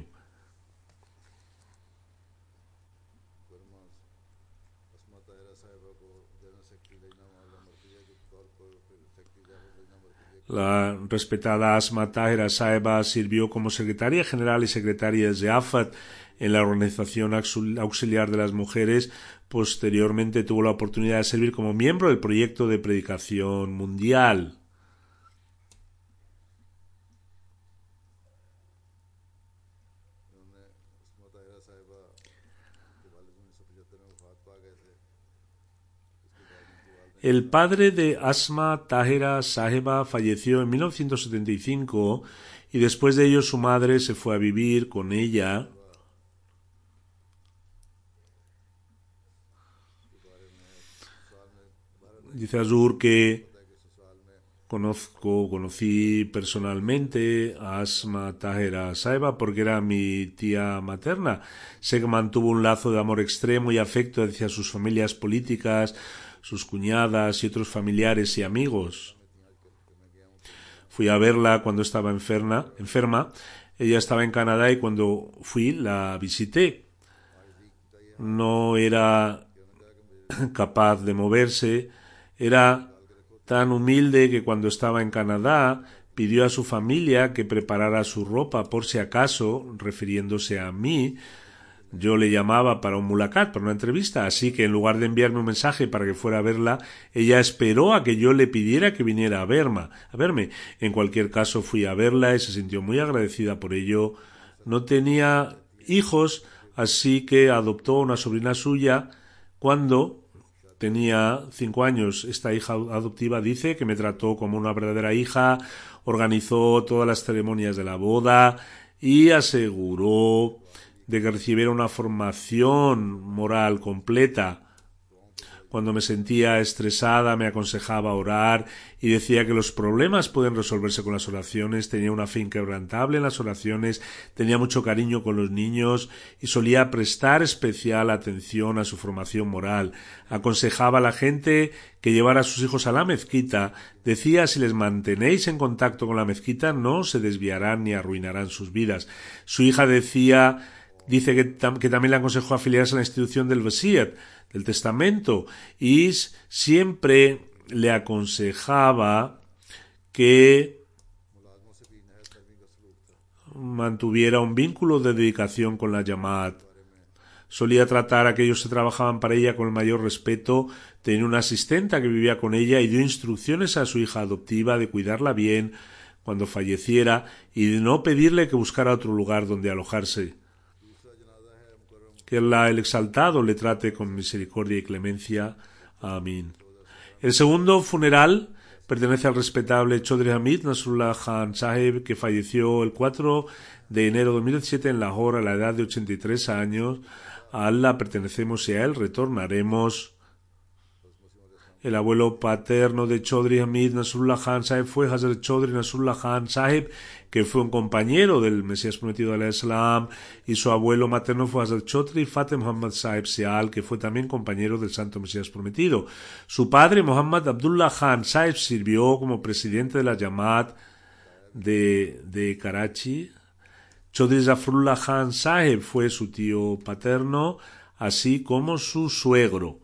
La respetada Asma Tahera Saheba sirvió como secretaria general y secretaria de AFAT en la Organización Auxiliar de las Mujeres. Posteriormente tuvo la oportunidad de servir como miembro del proyecto de predicación mundial. El padre de Asma Tahera Saheba falleció en mil novecientos setenta y cinco y después de ello su madre se fue a vivir con ella. Dice Azur que conozco, conocí personalmente a Asma Tahera Saheba porque era mi tía materna. Sé que mantuvo un lazo de amor extremo y afecto hacia sus familias políticas, sus cuñadas y otros familiares y amigos. Fui a verla cuando estaba enferma, enferma. Ella estaba en Canadá y cuando fui la visité. no era capaz de moverse. Era tan humilde que cuando estaba en Canadá pidió a su familia que preparara su ropa por si acaso, refiriéndose a mí. Yo le llamaba para un mulacat, para una entrevista, así que en lugar de enviarme un mensaje para que fuera a verla, ella esperó a que yo le pidiera que viniera a verme. A verme. En cualquier caso fui a verla y se sintió muy agradecida por ello. No tenía hijos, así que adoptó una sobrina suya. Cuando tenía cinco años, esta hija adoptiva dice que me trató como una verdadera hija, organizó todas las ceremonias de la boda y aseguró de que recibiera una formación moral completa. Cuando me sentía estresada me aconsejaba orar y decía que los problemas pueden resolverse con las oraciones. Tenía una fe inquebrantable en las oraciones, tenía mucho cariño con los niños y solía prestar especial atención a su formación moral. Aconsejaba a la gente que llevara a sus hijos a la mezquita. Decía: si les mantenéis en contacto con la mezquita no se desviarán ni arruinarán sus vidas. Su hija decía Dice que, tam que también le aconsejó afiliarse a la institución del Wasiat, del testamento, y siempre le aconsejaba que mantuviera un vínculo de dedicación con la Jamaat. Solía tratar a aquellos que trabajaban para ella con el mayor respeto. Tenía una asistenta que vivía con ella y dio instrucciones a su hija adoptiva de cuidarla bien cuando falleciera y de no pedirle que buscara otro lugar donde alojarse. Que Allah el Exaltado le trate con misericordia y clemencia. Amén. El segundo funeral pertenece al respetable Chaudhry Hamid Nasrullah Khan Saheb, que falleció el cuatro de enero de dos mil diecisiete en Lahore a la edad de ochenta y tres años. A Allah pertenecemos y a él retornaremos. El abuelo paterno de Chaudhry Hamid Nasrullah Khan Saheb fue Hazrat Chaudhry Nasrullah Khan Saheb, que fue un compañero del Mesías prometido alayhi salam, y su abuelo materno fue Hazrat Chaudhry Fateh Muhammad Saheb Sial, que fue también compañero del santo Mesías prometido. Su padre, Muhammad Abdullah Khan Saheb, sirvió como presidente de la Jamaat de, de Karachi. Chaudhry Zafrullah Khan Saheb fue su tío paterno, así como su suegro.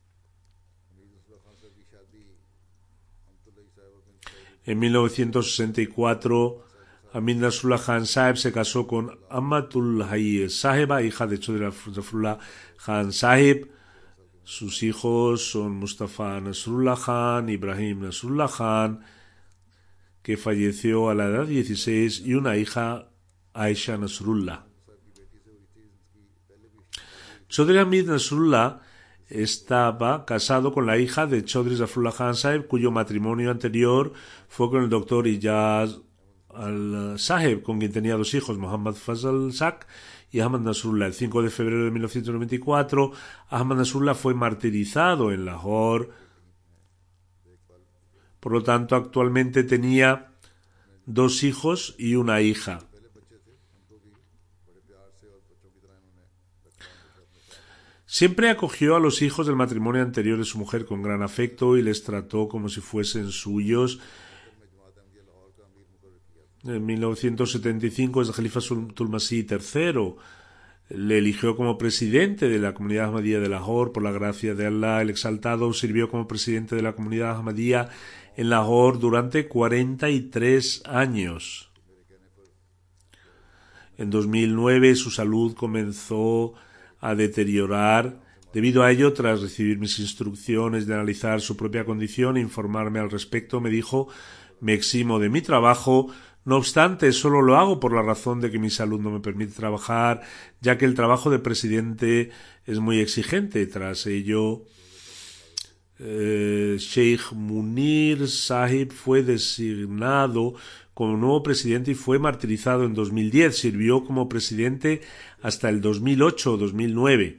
En mil novecientos sesenta y cuatro, Hamid Nasrullah Khan Saheb se casó con Amatul Hayy Saheba, hija de Chaudhry Zafrullah Khan Saheb. Sus hijos son Mustafa Nasrullah Khan, Ibrahim Nasrullah Khan, que falleció a la edad de dieciséis, y una hija, Aisha Nasrullah. Chaudhry Hamid Nasrullah estaba casado con la hija de Chaudhry Zafrullah Khan Saheb, cuyo matrimonio anterior fue con el doctor Ijaz al-Saheb, con quien tenía dos hijos, Muhammad Fazal Sak y Ahmad Nasrullah. El cinco de febrero de mil novecientos noventa y cuatro, Ahmad Nasrullah fue martirizado en Lahore. Por lo tanto, actualmente tenía dos hijos y una hija. Siempre acogió a los hijos del matrimonio anterior de su mujer con gran afecto y les trató como si fuesen suyos. En mil novecientos setenta y cinco, el Jalifa Sultul Masih tercero le eligió como presidente de la comunidad Ahmadía de Lahore. Por la gracia de Allah el Exaltado, sirvió como presidente de la comunidad Ahmadía en Lahore durante cuarenta y tres años. En dos mil nueve su salud comenzó a deteriorar. Debido a ello, tras recibir mis instrucciones de analizar su propia condición e informarme al respecto, me dijo: me eximo de mi trabajo. No obstante, solo lo hago por la razón de que mi salud no me permite trabajar, ya que el trabajo de presidente es muy exigente. Tras ello, eh, Sheikh Munir Sahib fue designado como nuevo presidente y fue martirizado en dos mil diez. Sirvió como presidente hasta el dos mil ocho o dos mil nueve.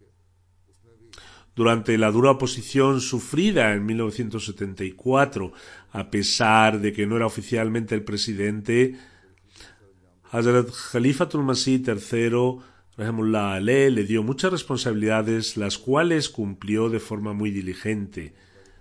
Durante la dura oposición sufrida en mil novecientos setenta y cuatro, a pesar de que no era oficialmente el presidente, Hazrat Khalifatul Masih tercero, Rahimullah Aleh, le dio muchas responsabilidades, las cuales cumplió de forma muy diligente.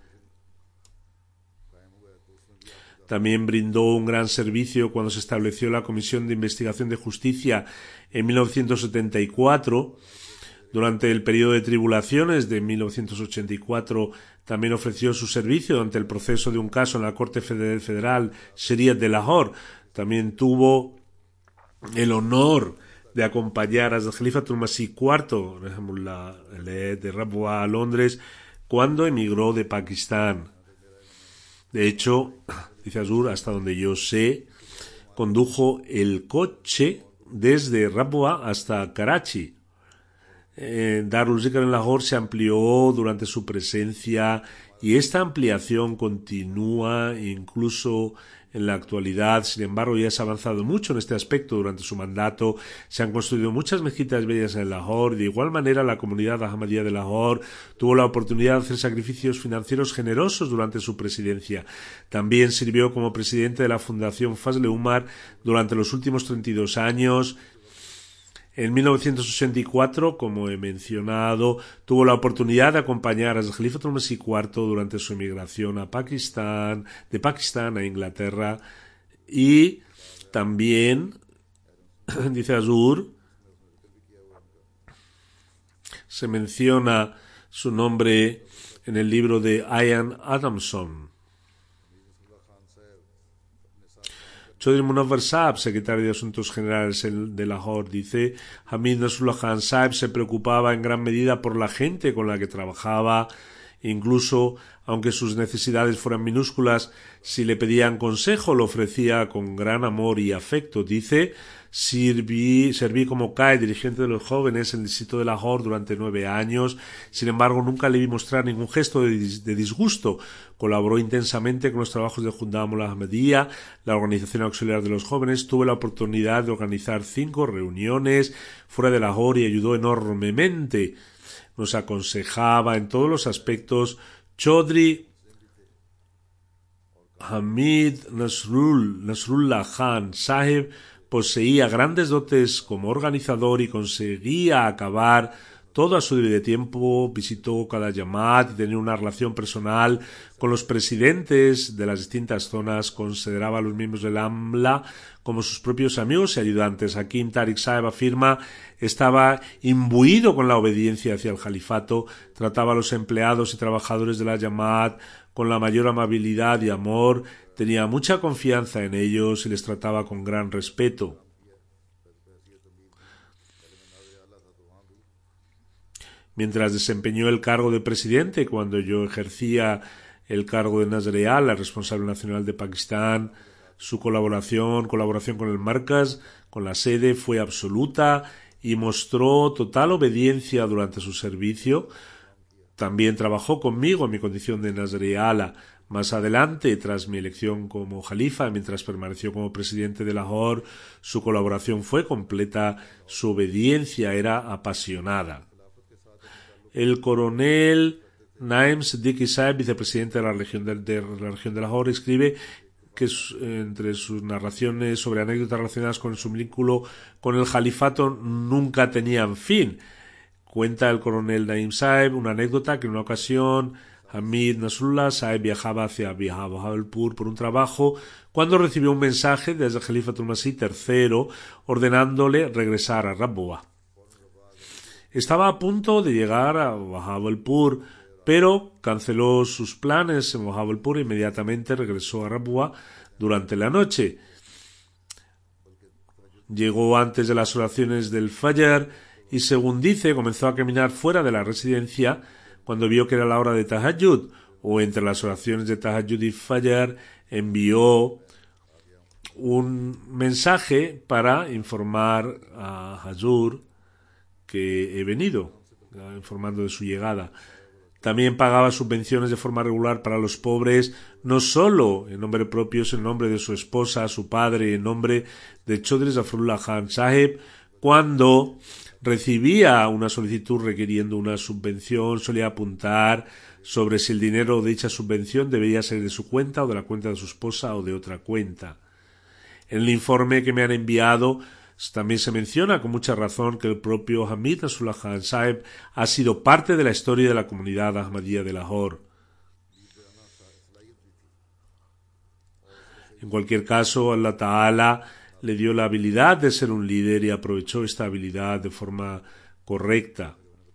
También brindó un gran servicio cuando se estableció la Comisión de Investigación de Justicia en mil novecientos setenta y cuatro. Durante el periodo de tribulaciones de mil novecientos ochenta y cuatro también ofreció su servicio durante el proceso de un caso en la Corte Federal Shariat de Lahore. También tuvo el honor de acompañar a Khalifatul Masih cuarto de Rabwa a Londres cuando emigró de Pakistán. De hecho, dice Hazur, hasta donde yo sé, condujo el coche desde Rabwa hasta Karachi. Eh, Darul Zikr en Lahore se amplió durante su presencia y esta ampliación continúa incluso en la actualidad. Sin embargo, ya se ha avanzado mucho en este aspecto durante su mandato. Se han construido muchas mezquitas bellas en Lahore. De igual manera, la comunidad ahmadía de Lahore tuvo la oportunidad de hacer sacrificios financieros generosos durante su presidencia. También sirvió como presidente de la Fundación Fazl-e Umar durante los últimos treinta y dos años. En mil novecientos ochenta y cuatro, como he mencionado, tuvo la oportunidad de acompañar a Khalifatul Masih cuarto durante su emigración a Pakistán, de Pakistán a Inglaterra, y también, dice Hazur, se menciona su nombre en el libro de Ian Adamson. Chaudhry Munawwar Sahab, secretario de Asuntos Generales de Lahore, dice: Hamid Nasrullah Khan Sahib se preocupaba en gran medida por la gente con la que trabajaba, incluso aunque sus necesidades fueran minúsculas, si le pedían consejo lo ofrecía con gran amor y afecto. Dice: Serví, serví como C A E, dirigente de los jóvenes en el distrito de Lahore durante nueve años. Sin embargo, nunca le vi mostrar ningún gesto de, dis de disgusto. Colaboró intensamente con los trabajos de Jundá Mullah Ahmadiyya, la organización auxiliar de los jóvenes. Tuve la oportunidad de organizar cinco reuniones fuera de Lahore y ayudó enormemente. Nos aconsejaba en todos los aspectos. Chaudhry Hamid Nasrul, Nasrullah Khan Sahib poseía grandes dotes como organizador y conseguía acabar todo a su debido tiempo. Visitó cada Jamaat y tenía una relación personal con los presidentes de las distintas zonas. Consideraba a los miembros del AMLA como sus propios amigos y ayudantes. Hakim Tariq Sahib afirma: estaba imbuido con la obediencia hacia el califato, trataba a los empleados y trabajadores de la Jamaat con la mayor amabilidad y amor, tenía mucha confianza en ellos y les trataba con gran respeto. Mientras desempeñó el cargo de presidente, cuando yo ejercía el cargo de Nazar-e Ala, responsable nacional de Pakistán, su colaboración, colaboración con el Markaz, con la sede, fue absoluta y mostró total obediencia durante su servicio. También trabajó conmigo en mi condición de Nazar-e Ala. Más adelante, tras mi elección como jalifa, mientras permaneció como presidente de Lahore, su colaboración fue completa, su obediencia era apasionada. El coronel Naim Siddiqui Sahib, vicepresidente de la región de, de la región de Lahore, escribe que entre sus narraciones sobre anécdotas relacionadas con su vínculo con el califato nunca tenían fin. Cuenta el coronel Naim Sahib una anécdota que en una ocasión Hamid Nasrullah Sahib viajaba hacia Bahawalpur por un trabajo cuando recibió un mensaje desde Khalifatul Masih tercero ordenándole regresar a Rabwa. Estaba a punto de llegar a Bahawalpur, pero canceló sus planes en Bahawalpur e inmediatamente regresó a Rabwa durante la noche. Llegó antes de las oraciones del Fajr y, según dice, comenzó a caminar fuera de la residencia cuando vio que era la hora de Tahajjud, o entre las oraciones de Tahajjud y Fajr envió un mensaje para informar a Hazur que he venido, informando de su llegada. También pagaba subvenciones de forma regular para los pobres, no solo en nombre propio, sino en nombre de su esposa, su padre, en nombre de Chaudhry Zafrullah Khan Sahib. Cuando recibía una solicitud requiriendo una subvención, solía apuntar sobre si el dinero de dicha subvención debería ser de su cuenta o de la cuenta de su esposa o de otra cuenta. En el informe que me han enviado también se menciona con mucha razón que el propio Hamid Nasrullah Khan Sahib ha sido parte de la historia de la comunidad ahmadiyya de Lahore. En cualquier caso, Allah Ta'ala le dio la habilidad de ser un líder y aprovechó esta habilidad de forma correcta.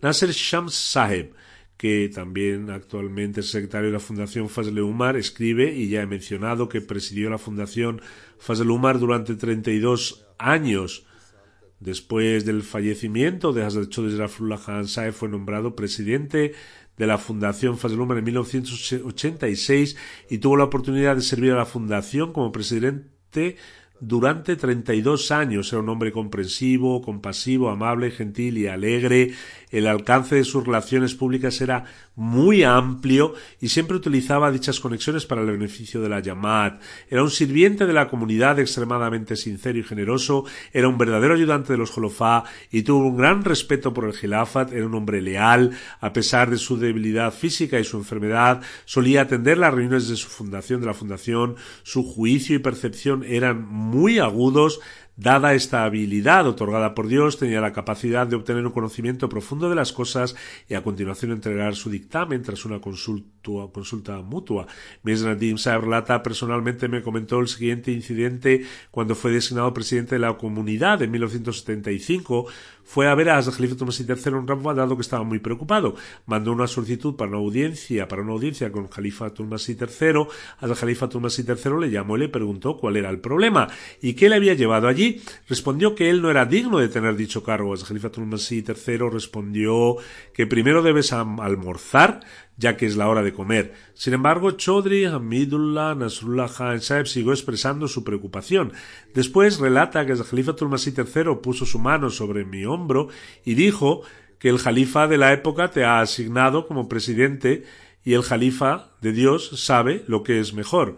Nasser Shams Saheb, que también actualmente es secretario de la Fundación Fazl-e Umar, escribe, y ya he mencionado que presidió la Fundación Fazl-e Umar durante treinta y dos años. Después del fallecimiento de Hazrat Chaudhry Zarafullah Khan Saheb, fue nombrado presidente de la Fundación Fazl-e Umar en mil novecientos ochenta y seis y tuvo la oportunidad de servir a la Fundación como presidente durante treinta y dos años. Era un hombre comprensivo, compasivo, amable, gentil y alegre. El alcance de sus relaciones públicas era muy amplio y siempre utilizaba dichas conexiones para el beneficio de la Jamaat. Era un sirviente de la comunidad extremadamente sincero y generoso, era un verdadero ayudante de los Jolofá y tuvo un gran respeto por el Khilafat. Era un hombre leal, a pesar de su debilidad física y su enfermedad. Solía atender las reuniones de su fundación, de la fundación. Su juicio y percepción eran muy agudos. Dada esta habilidad otorgada por Dios, tenía la capacidad de obtener un conocimiento profundo de las cosas y a continuación entregar su dictamen tras una consulta, consulta mutua. Mirza Nadim Saheb relata: personalmente me comentó el siguiente incidente cuando fue designado presidente de la comunidad en mil novecientos setenta y cinco. Fue a ver a Hazrat Khalifatul Masih tercero en Rabwa, dado que estaba muy preocupado. Mandó una solicitud para una audiencia, para una audiencia con Khalifatul Masih tercero. Hazrat Khalifatul Masih tercero le llamó y le preguntó cuál era el problema y qué le había llevado allí. Respondió que él no era digno de tener dicho cargo. Hazrat Khalifatul Masih tercero respondió que primero debes almorzar, ya que es la hora de comer. Sin embargo, Chaudhry Hamidullah Nasrullah Khan Saheb siguió expresando su preocupación. Después relata que el Khalifatul Masih tercero puso su mano sobre mi hombro y dijo que el Jalifa de la época te ha asignado como presidente y el Jalifa de Dios sabe lo que es mejor.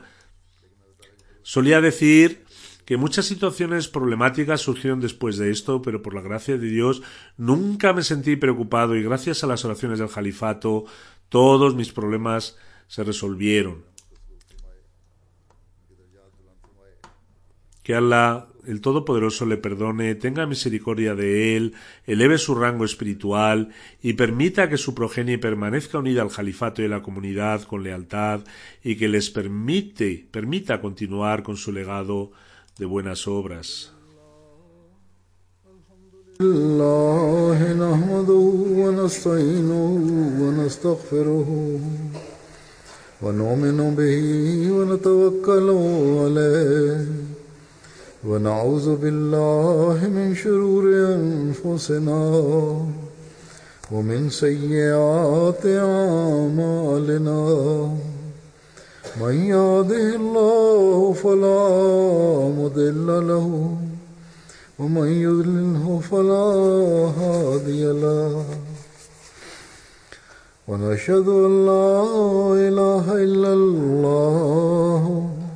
Solía decir que muchas situaciones problemáticas surgieron después de esto, pero por la gracia de Dios nunca me sentí preocupado y gracias a las oraciones del Jalifato todos mis problemas se resolvieron. Que Allah, el Todopoderoso, le perdone, tenga misericordia de él, eleve su rango espiritual y permita que su progenie permanezca unida al Jalifato y a la comunidad con lealtad y que les permite, permita continuar con su legado de buenas obras. الله نحمده ونستعينه ونستغفره ونؤمن به ونتوكل عليه ونعوذ بالله من شرور أنفسنا ومن سيئات أعمالنا من يهده الله فلا مضل له ومن يضلله فلا هادي له ونشهد أن لا إله إلا الله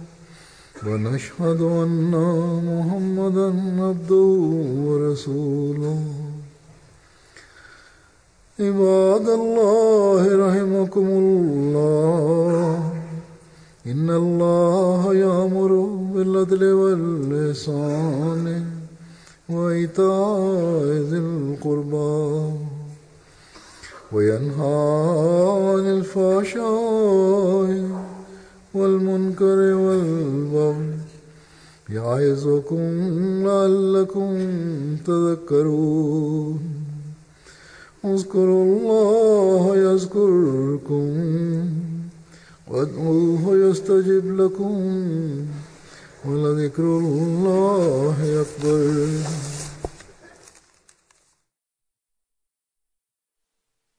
ونشهد أن محمدا عبده ورسوله عباد الله رحمكم الله إن الله يأمر بالعدل والإحسان وإيتاء ذي القربى وينهى عن الفحشاء والمنكر والبغي يعظكم لعلكم تذكرون اذكروا الله يذكركم وادعوه يستجب لكم ولذكر الله أكبر.